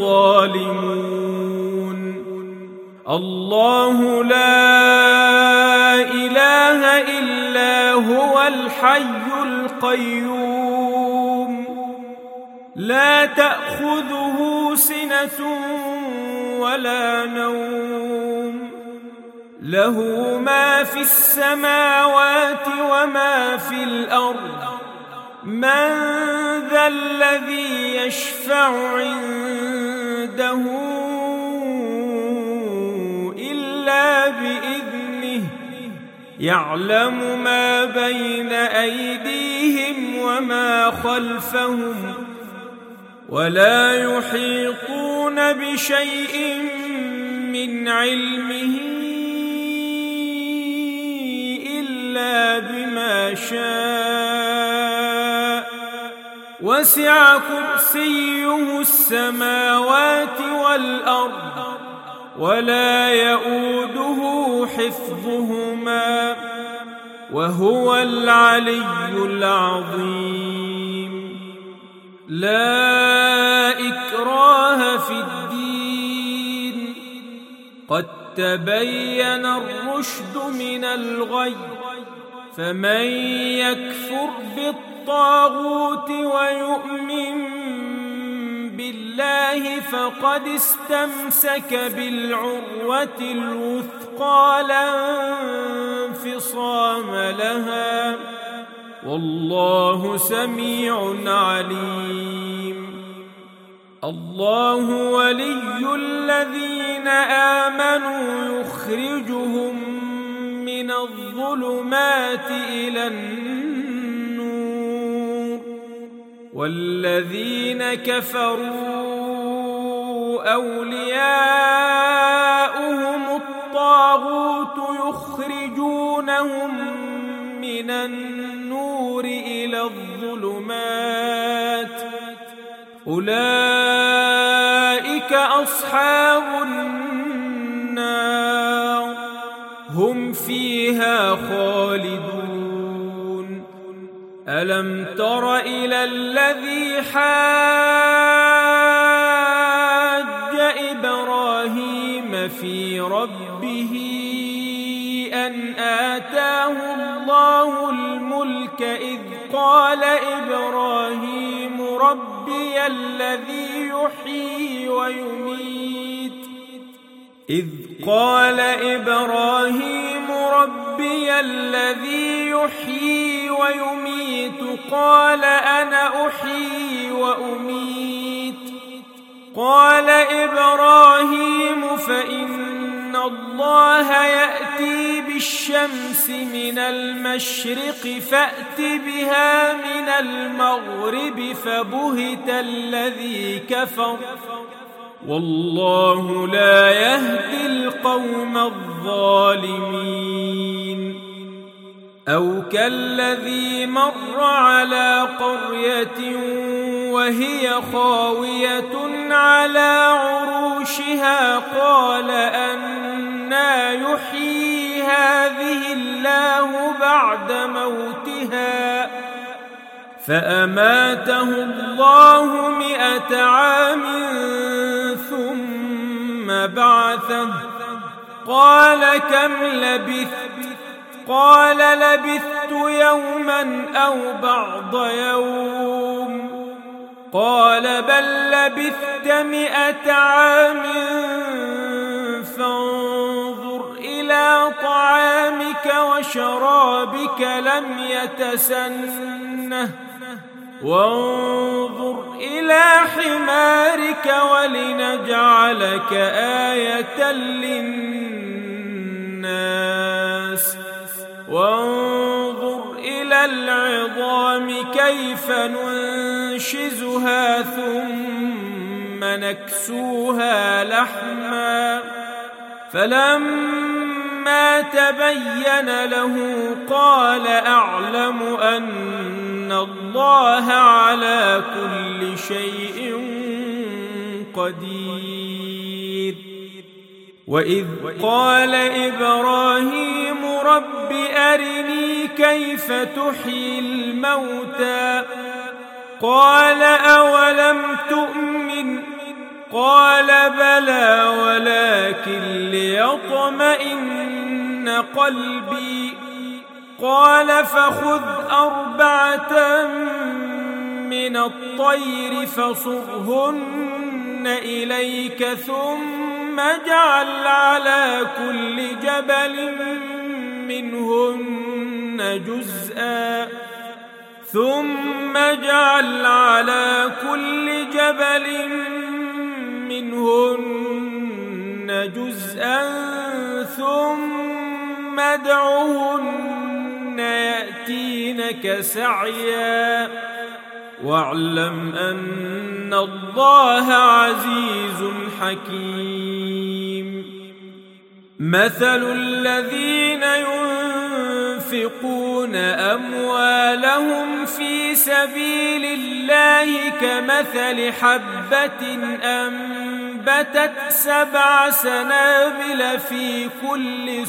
الظالمون. الله لا إله إلا هو الحي القيوم لا تأخذه سنة ولا نوم له ما في السماوات وما في الأرض من ذا الذي يشفع عنده إلا بإذنه يعلم ما بين أيديهم وما خلفهم ولا يحيطون بشيء من علمه إلا بما شاء وسع كرسيه السماوات والأرض ولا يؤوده حفظهما وهو العلي العظيم. لا إكراه في الدين قد تبين الرشد من الغي فمن يكفر بالطاغوت ويؤمن بالله فقد استمسك بالعروة الوثقى لا انفصام لها والله سميع عليم. الله ولي الذين آمنوا يخرجهم من الظلمات إلى النور والذين كفروا أولياؤهم الطاغوت يخرجونهم من النور إلى الظلمات أولئك أصحاب النار هم فيها خالدون. ألم تر إلى الذي حاج إبراهيم في ربه أن آتاه الله الملك إذ قال إبراهيم ربي الذي يحيي ويميت قال أنا أحيي وأميت قال إبراهيم فإن الله يأتي بالشمس من المشرق فأت بها من المغرب فبهت الذي كفر والله لا يهدي القوم الظالمين. أو كالذي مر على قرية وهي خاوية على عروشها قال أنى يحيي هذه الله بعد موتها فأماته الله 100 عام ثم بعثه قال كم لبثت؟ قال لبثت يوما أو بعض يوم. قال بل لبثت 100 عام فانظر إلى طعامك وشرابك لم يتسنه وانظر إلى حمارك ولنجعلك آية للناس وانظر إلى العظام كيف ننشزها ثم نكسوها لحما فلما تبين له قال أعلم أن الله على كل شيء قدير. وإذ قال إبراهيم رب أرني كيف تحيي الموتى قال أولم تؤمن قال بلى ولكن ليطمئن قلبي قال فخذ 4 من الطير فصرهن إليك ثم اجعل على كل جبل منهن جزءا ثم ادعهن يأتينك سعيا واعلم أن الله عزيز حكيم. مثل الذين ينفقون أموالهم في سبيل الله كمثل حبة أنبتت 7 سنابل في كل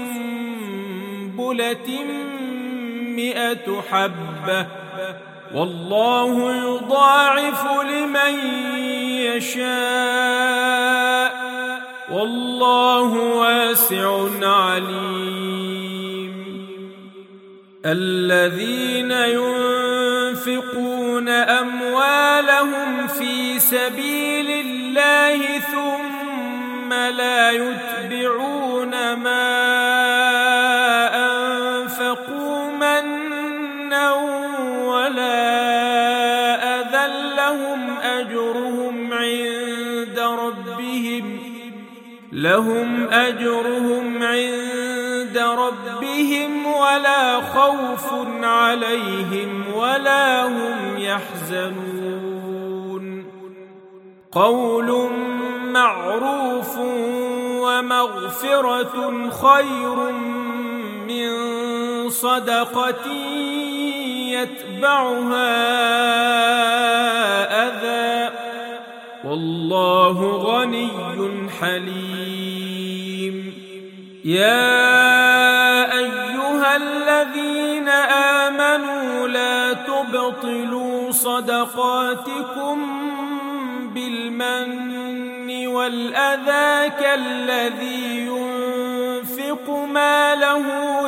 سنبلة 100 حبة والله يضاعف لمن يشاء والله واسع عليم. الذين ينفقون أموالهم في سبيل الله ثم لا يتبعون ما أنفقوا منا ولا أذى لهم أجرهم عند ربهم ولا خوف عليهم ولا هم يحزنون. قول معروف ومغفرة خير من صدقة يتبعها أذى والله غني حليم. يا أيها الذين آمنوا لا تبطلوا صدقاتكم بالمن والأذى كالذي ينفق ماله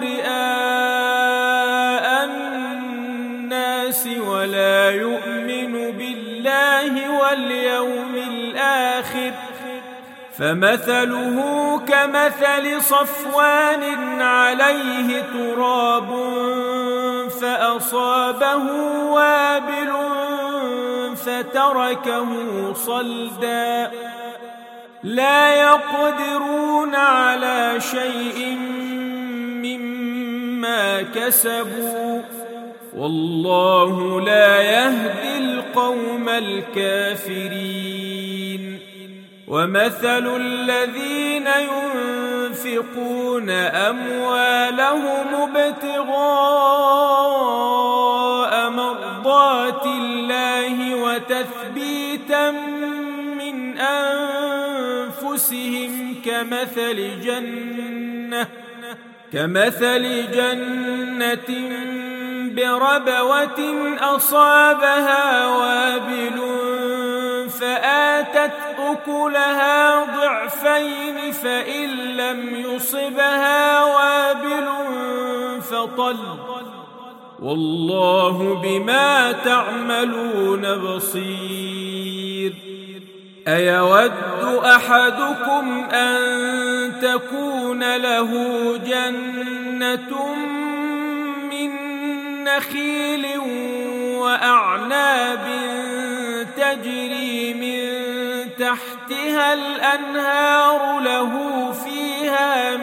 رئاء الناس ولا يؤمن بالله واليوم الآخر فمثله كمثل صفوان عليه تراب فأصابه وابل فتركه صلدا لا يقدرون على شيء مما كسبوا والله لا يهدي القوم الكافرين. ومثل الذين ينفقون أموالهم ابتغاء مرضات الله وتثبيتا من أنفسهم كمثل جنة بربوة أصابها وابل فآتت أكلها ضعفين فإن لم يصبها وابل فطل والله بما تعملون بصير. أيود أحدكم أن تكون له جنة من نخيل وأعناب تجري من تحتها الأنهار له فيها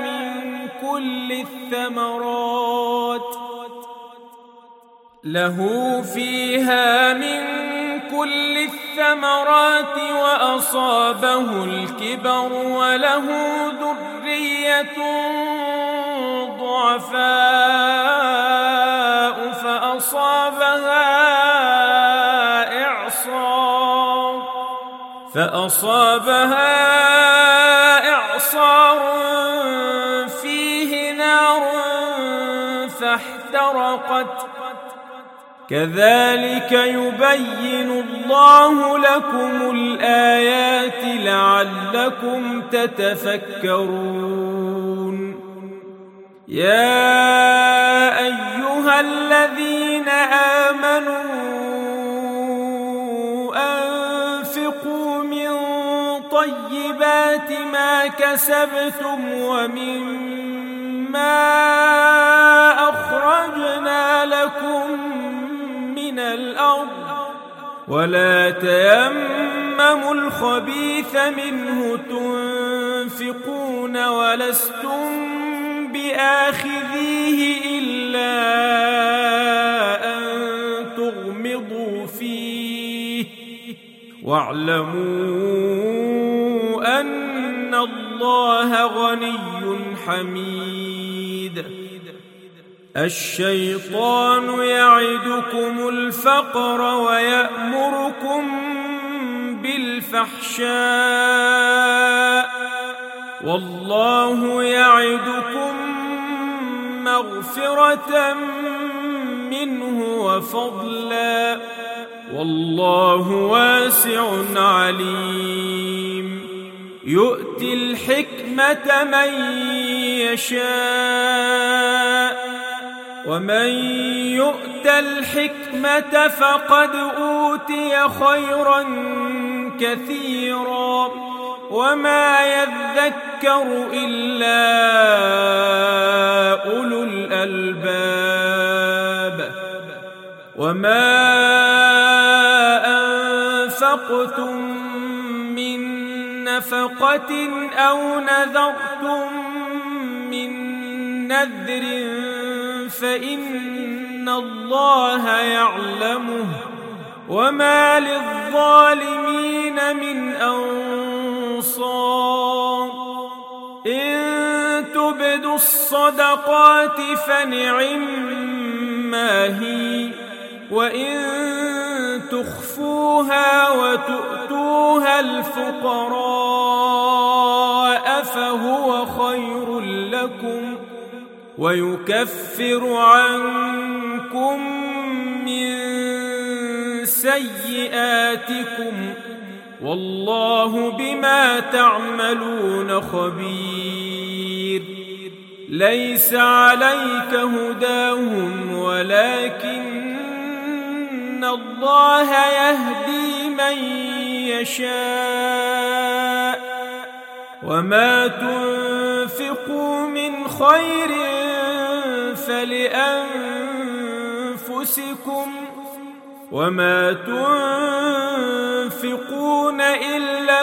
من كل الثمرات وأصابه الكبر وله ذرية ضعفاء فأصابها إعصار فيه نار فاحترقت كذلك يبين الله لكم الآيات لعلكم تتفكرون. يا أيها الذين آمنوا أنفقوا من طيبات ما كسبتم ومما أخرجنا لكم من الأرض ولا تيمموا الخبيث منه تنفقون ولستم بآخذيه إلا أن تغمضوا فيه واعلموا أن الله غني حميد. الشيطان يعدكم الفقر ويأمركم بالفحشاء والله يعدكم مغفرة منه وفضلا والله واسع عليم. يؤتي الحكمة من يشاء ومن يؤت الحكمة فقد أوتي خيرا كثيرا وما يذكر إلا أولو الألباب. وما أنفقتم من نفقة أو نذرتم من نذر فإن الله يعلمه وما للظالمين من أنصار. إن تبدوا الصدقات فنعما هي وإن تخفوها وتؤتوها الفقراء فهو خير لكم ويكفر عنكم من سيئاتكم والله بما تعملون خبير. ليس عليك هداهم ولكن الله يهدي من يشاء وما تنفقوا من خير فلأنفسكم وما تنفقون إلا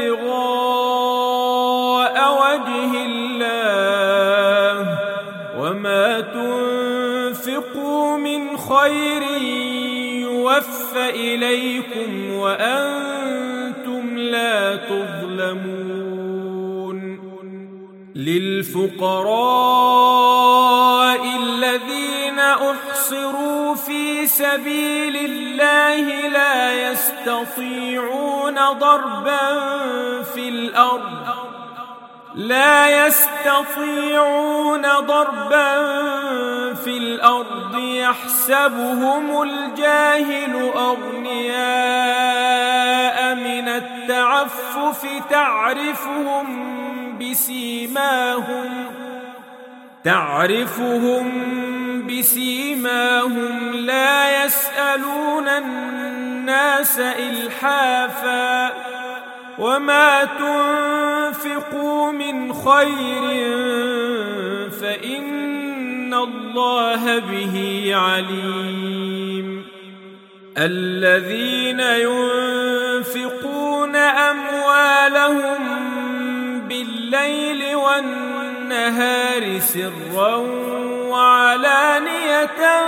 ابتغاء وجه الله وما تنفقوا من خير يوفى إليكم وأنتم لا تظلمون. للفقراء الذين أحصروا في سبيل الله لا يستطيعون ضربا في في الأرض يحسبهم الجاهل أغنياء من التعفف تعرفهم بسيماهم لا يسألون الناس إلحافا وما تنفقوا من خير فإن الله به عليم. الذين ينفقون أموالهم بالليل والنهار سرا وعلانية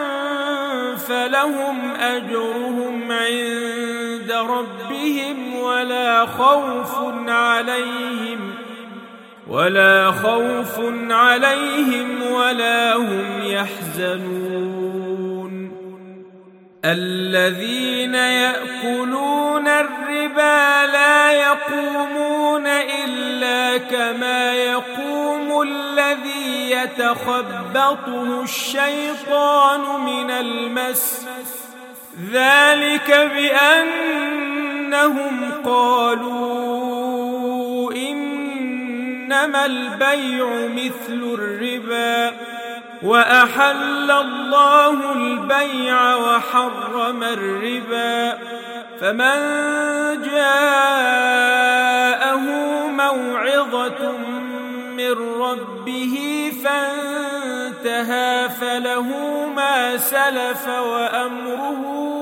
فلهم أجرهم عند ربهم ولا خوف عليهم ولا هم يحزنون. الذين يأكلون الربا لا يقومون إلا كما يقوم الذي يتخبطه الشيطان من المس، ذلك بأنهم قالوا إنما البيع مثل الربا وأحل الله البيع وحرم الربا، فمن جاءه موعظة من ربه فانتهى فله ما سلف وأمره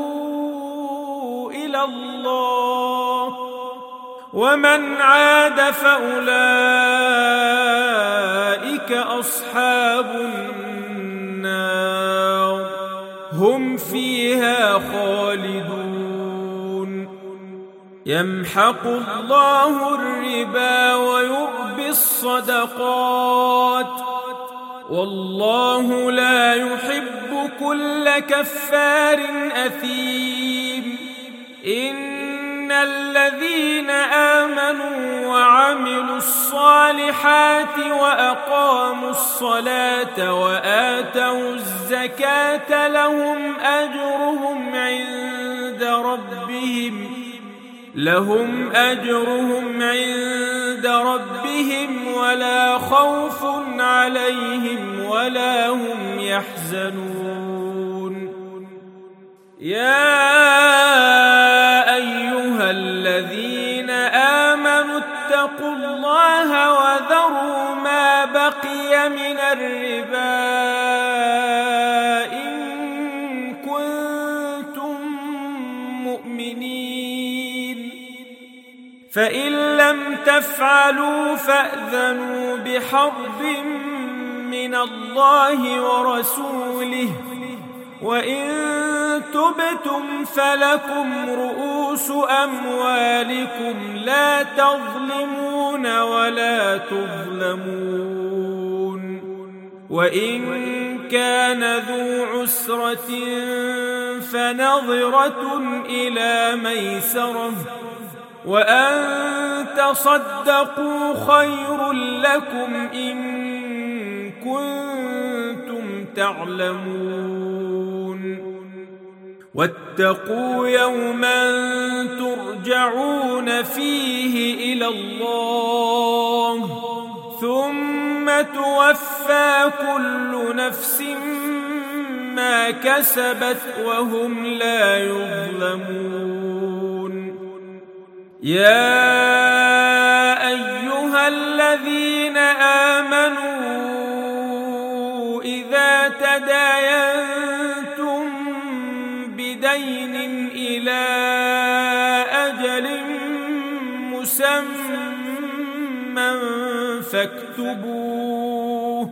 إلى الله، ومن عاد فأولئك أصحاب النار هم فيها خالدون. يمحق الله الربا ويربي الصدقات والله لا يحب كل كفار أثيم. إن الذين آمنوا وعملوا الصالحات وأقاموا الصلاة وآتوا الزكاة لهم أجرهم عند ربهم ولا خوف عليهم ولا هم يحزنون. يا أيها الذين آمنوا اتقوا الله وذروا ما بقي من الربا إن كنتم مؤمنين، فإن لم تفعلوا فأذنوا بحرب من الله ورسوله، وإن تبتم فلكم رؤوس أموالكم لا تظلمون ولا تظلمون. وإن كان ذو عسرة فنظرة إلى ميسرة، وأن تصدقوا خير لكم إن كنتم تعلمون. واتقوا يوما ترجعون فيه إلى الله ثم توفى كل نفس ما كسبت وهم لا يظلمون. يا أيها الذين آمنوا إذا تداينتم بدين إلى أجل مسمى فاكتبوه،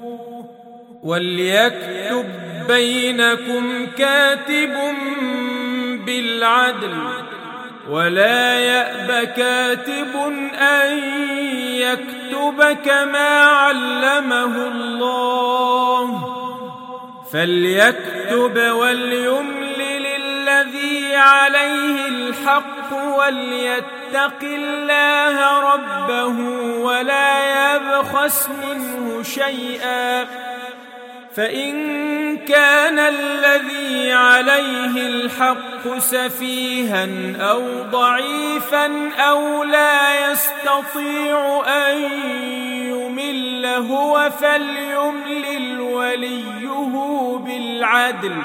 وليكتب بينكم كاتب بالعدل ولا يأب كاتب أن يكتب كما علمه الله، فليكتب وليملل الذي عليه الحق وليتق الله ربه ولا يبخس منه شيئا، فإن كان الذي عليه الحق سفيها أو ضعيفا أو لا يستطيع أن يمل هو فليملل وليه بالعدل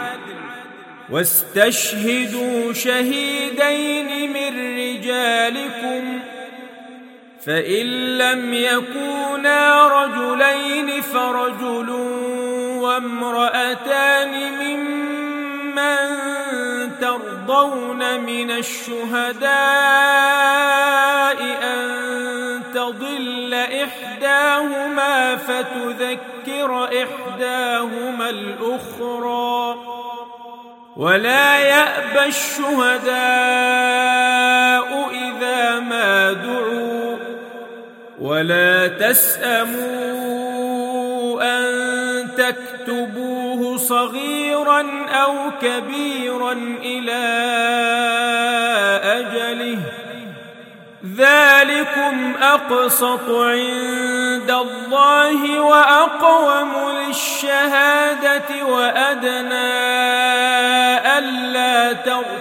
واستشهدوا شهيدين من رجالكم فإن لم يكونا رجلين فرجل وامرأتان ممن ترضون من الشهداء أن تضل إحداهما فتذكر إحداهما الأخرى ولا يأبى الشهداء إذا ما دعوا ولا تسأموا أن تكتبوه صغيرا أو كبيرا إلى أجله ذلكم أقسط عند الله وأقوم للشهادة وأدنى ألا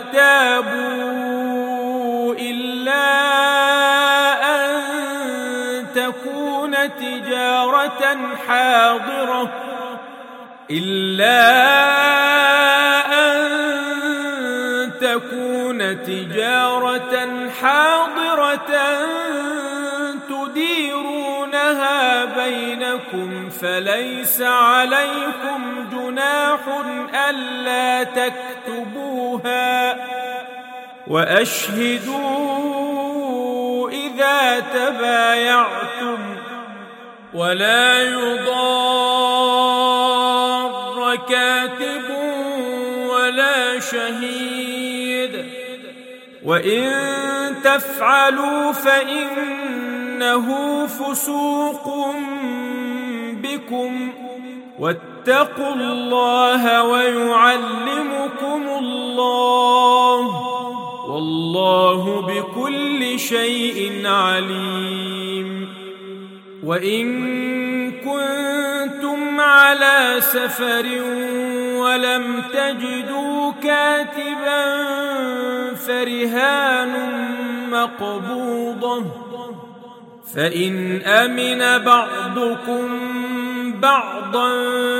ترتابوا إلا أن تكون تجارة حاضرة تديرونها بينكم فليس عليكم جناح ألا تكتبوها وأشهدوا إذا تبايعتم ولا يضار كاتب ولا شهيد وإن تفعلوا فإنه فسوق بكم واتقوا الله ويعلمكم الله والله بكل شيء عليم وإن كنتم على سفر ولم تجدوا كاتبا فرهان مقبوضة فإن أمن بعضكم بعضا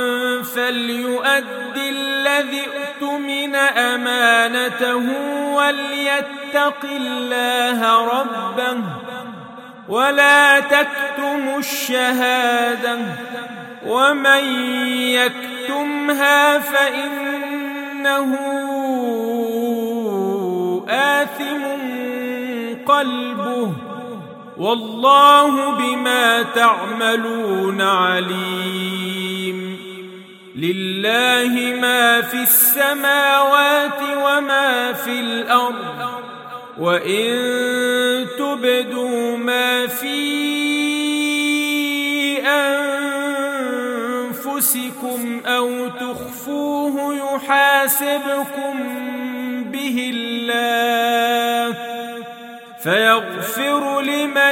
فليؤد الذي اؤتمن أمانته وليتق الله ربه ولا تكتموا الشهادة ومن يكتمها فإنه آثم قلبه والله بما تعملون عليم لله ما في السماوات وما في الأرض وإن تبدوا ما في أنفسكم أو تخفوه يحاسبكم به الله فيغفر لمن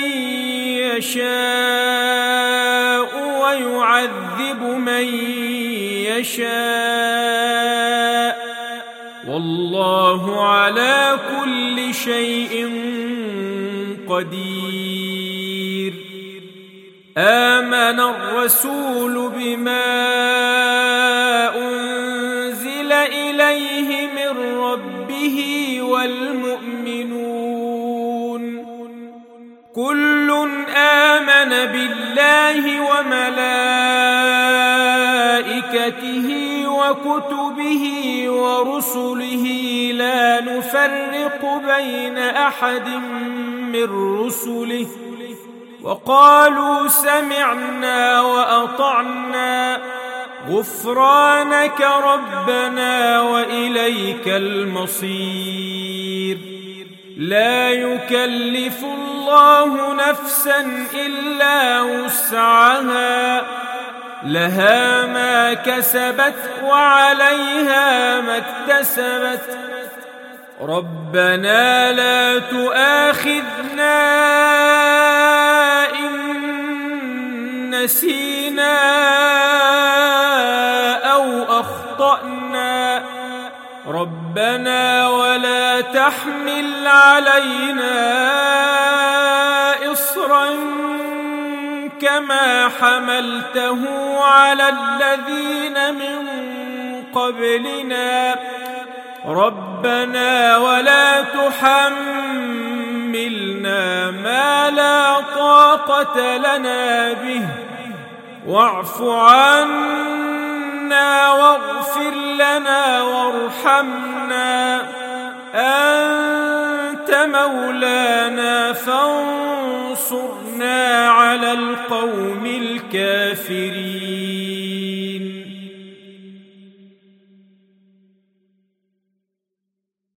يشاء ويعذب من يشاء والله على كل شيء قدير آمن الرسول بما أنزل إليه من ربه والمؤمنون كل آمن بالله وملائكته وكتبه ورسله لا نفرق بين أحد من رسله وقالوا سمعنا وأطعنا غفرانك ربنا وإليك المصير لا يكلف الله نفسا إلا وسعها لها ما كسبت وعليها ما اكتسبت ربنا لا تؤاخذنا إن نسينا أخطأنا ربنا ولا تحمل علينا إصرا كما حملته على الذين من قبلنا ربنا ولا تحملنا ما لا طاقة لنا به واعف عنا واغفر لنا وارحمنا أنت مولانا فانصرنا على القوم الكافرين.